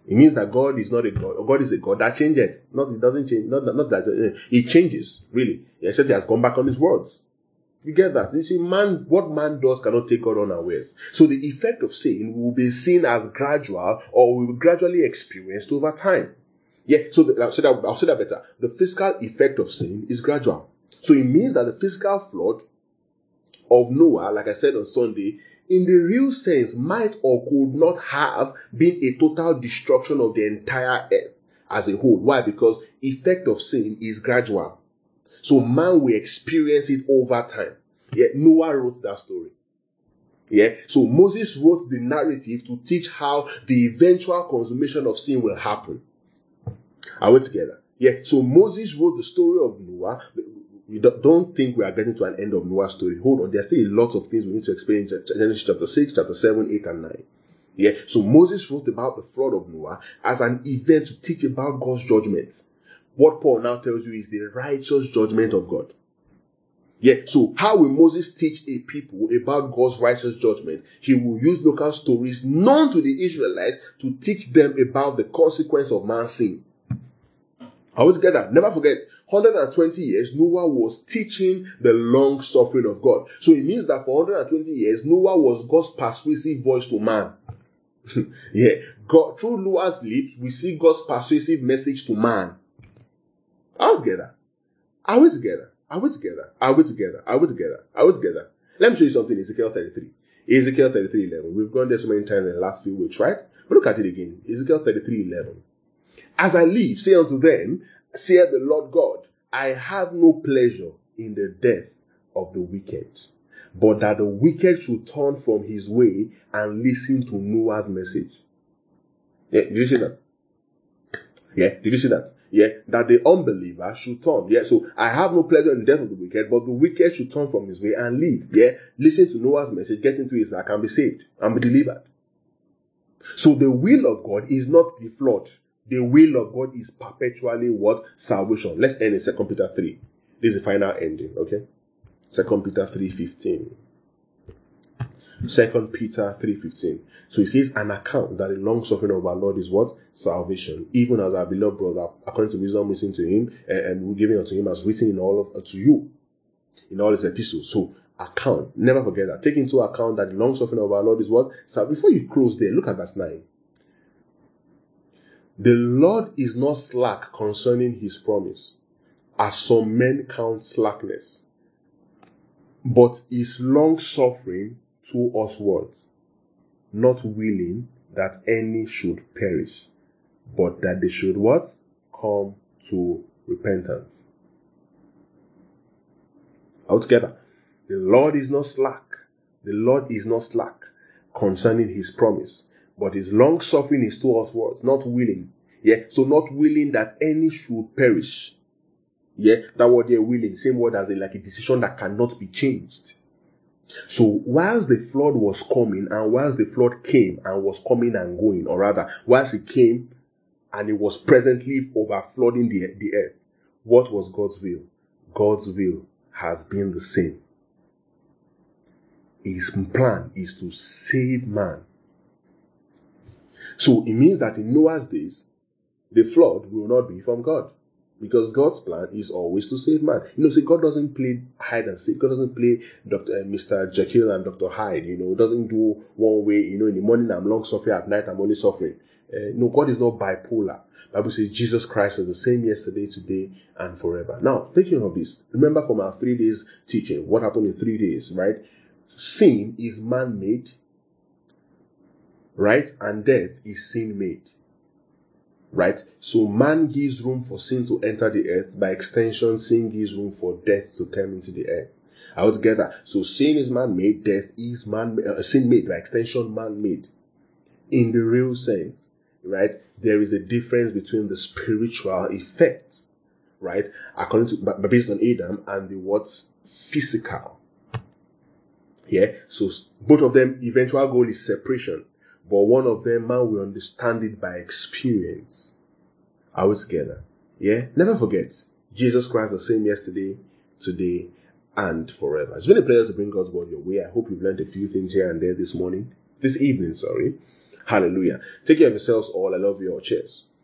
It means that God is not a God, or God is a God that changes. Not, it doesn't change, not, not that, uh, it changes, really. Except he has gone back on his words. You get that? You see, man, what man does cannot take God unawares. So the effect of sin will be seen as gradual, or will be gradually experienced over time. Yeah, so the, I'll, say that, I'll say that better. The physical effect of sin is gradual. So it means that the physical flood of Noah, like I said on Sunday, in the real sense, might or could not have been a total destruction of the entire earth as a whole. Why? Because effect of sin is gradual. So man will experience it over time. Yeah, Noah wrote that story. Yeah, so Moses wrote the narrative to teach how the eventual consummation of sin will happen. Are we together? Yeah, so Moses wrote the story of Noah. You don't think we are getting to an end of Noah's story. Hold on, there's still a lot of things we need to explain in Genesis chapter six, chapter seven, eight, and nine. Yeah, so Moses wrote about the flood of Noah as an event to teach about God's judgment. What Paul now tells you is the righteous judgment of God. Yeah, so how will Moses teach a people about God's righteous judgment? He will use local stories known to the Israelites to teach them about the consequence of man's sin. Are we together? Never forget, one hundred twenty years, Noah was teaching the long suffering of God. So it means that for one hundred twenty years, Noah was God's persuasive voice to man. Yeah, God, through Noah's lips, we see God's persuasive message to man. Are we together? Are we together? Are we together? Are we together? Are we together? Are we together? Let me show you something in Ezekiel thirty-three. Ezekiel thirty-three eleven. We've gone there so many times in the last few weeks, right? But look at it again. Ezekiel thirty-three eleven. As I live, say unto them, saith the Lord God, I have no pleasure in the death of the wicked, but that the wicked should turn from his way and listen to Noah's message. Yeah, did you see that? Yeah, did you see that? Yeah, that the unbeliever should turn. Yeah, so I have no pleasure in the death of the wicked, but the wicked should turn from his way and live. Yeah, listen to Noah's message, get into his ark and be saved and be delivered. So the will of God is not the flood. The will of God is perpetually what? Salvation. Let's end in Second Peter three. This is the final ending, okay? Second Peter three fifteen. Second Peter three fifteen. So it says, an account that the long suffering of our Lord is what? Salvation. Even as our beloved brother, according to wisdom written to him, and we're giving unto him as written in all of uh, to you, in all his epistles. So account. Never forget that. Take into account that the long suffering of our Lord is what? So before you close there, look at verse nine. The Lord is not slack concerning his promise, as some men count slackness, but is long suffering to usward, not willing that any should perish, but that they should what? Come to repentance. Altogether, the Lord is not slack. The Lord is not slack concerning his promise, but his long suffering is to usward, not willing. Yeah, so not willing that any should perish. Yeah, that word they're willing, same word as a, like a decision that cannot be changed. So whilst the flood was coming, and whilst the flood came and was coming and going, or rather, whilst it came and it was presently overflowing the, the earth, what was God's will? God's will has been the same. His plan is to save man. So it means that in Noah's days, the flood will not be from God. Because God's plan is always to save man. You know, see, God doesn't play hide and seek. God doesn't play Doctor Uh, Mister Jekyll and Doctor Hyde. You know, it doesn't do one way. You know, in the morning I'm long suffering, at night I'm only suffering. Uh, no, God is not bipolar. The Bible says Jesus Christ is the same yesterday, today, and forever. Now, thinking of this, remember from our three days teaching, what happened in three days, right? Sin is man-made, right? And death is sin-made. Right? So man gives room for sin to enter the earth. By extension, sin gives room for death to come into the earth. Altogether, so sin is man-made, death is man, uh, sin-made, by extension, man-made. In the real sense, right? There is a difference between the spiritual effects, right? According to, based on Adam, and the what? Physical. Yeah? So both of them, eventual goal is separation. But one of them, man will understand it by experience. Are we together? Yeah? Never forget, Jesus Christ the same yesterday, today, and forever. It's been a pleasure to bring God's word your way. I hope you've learned a few things here and there this morning. This evening, sorry. Hallelujah. Take care of yourselves all. I love you all. Cheers.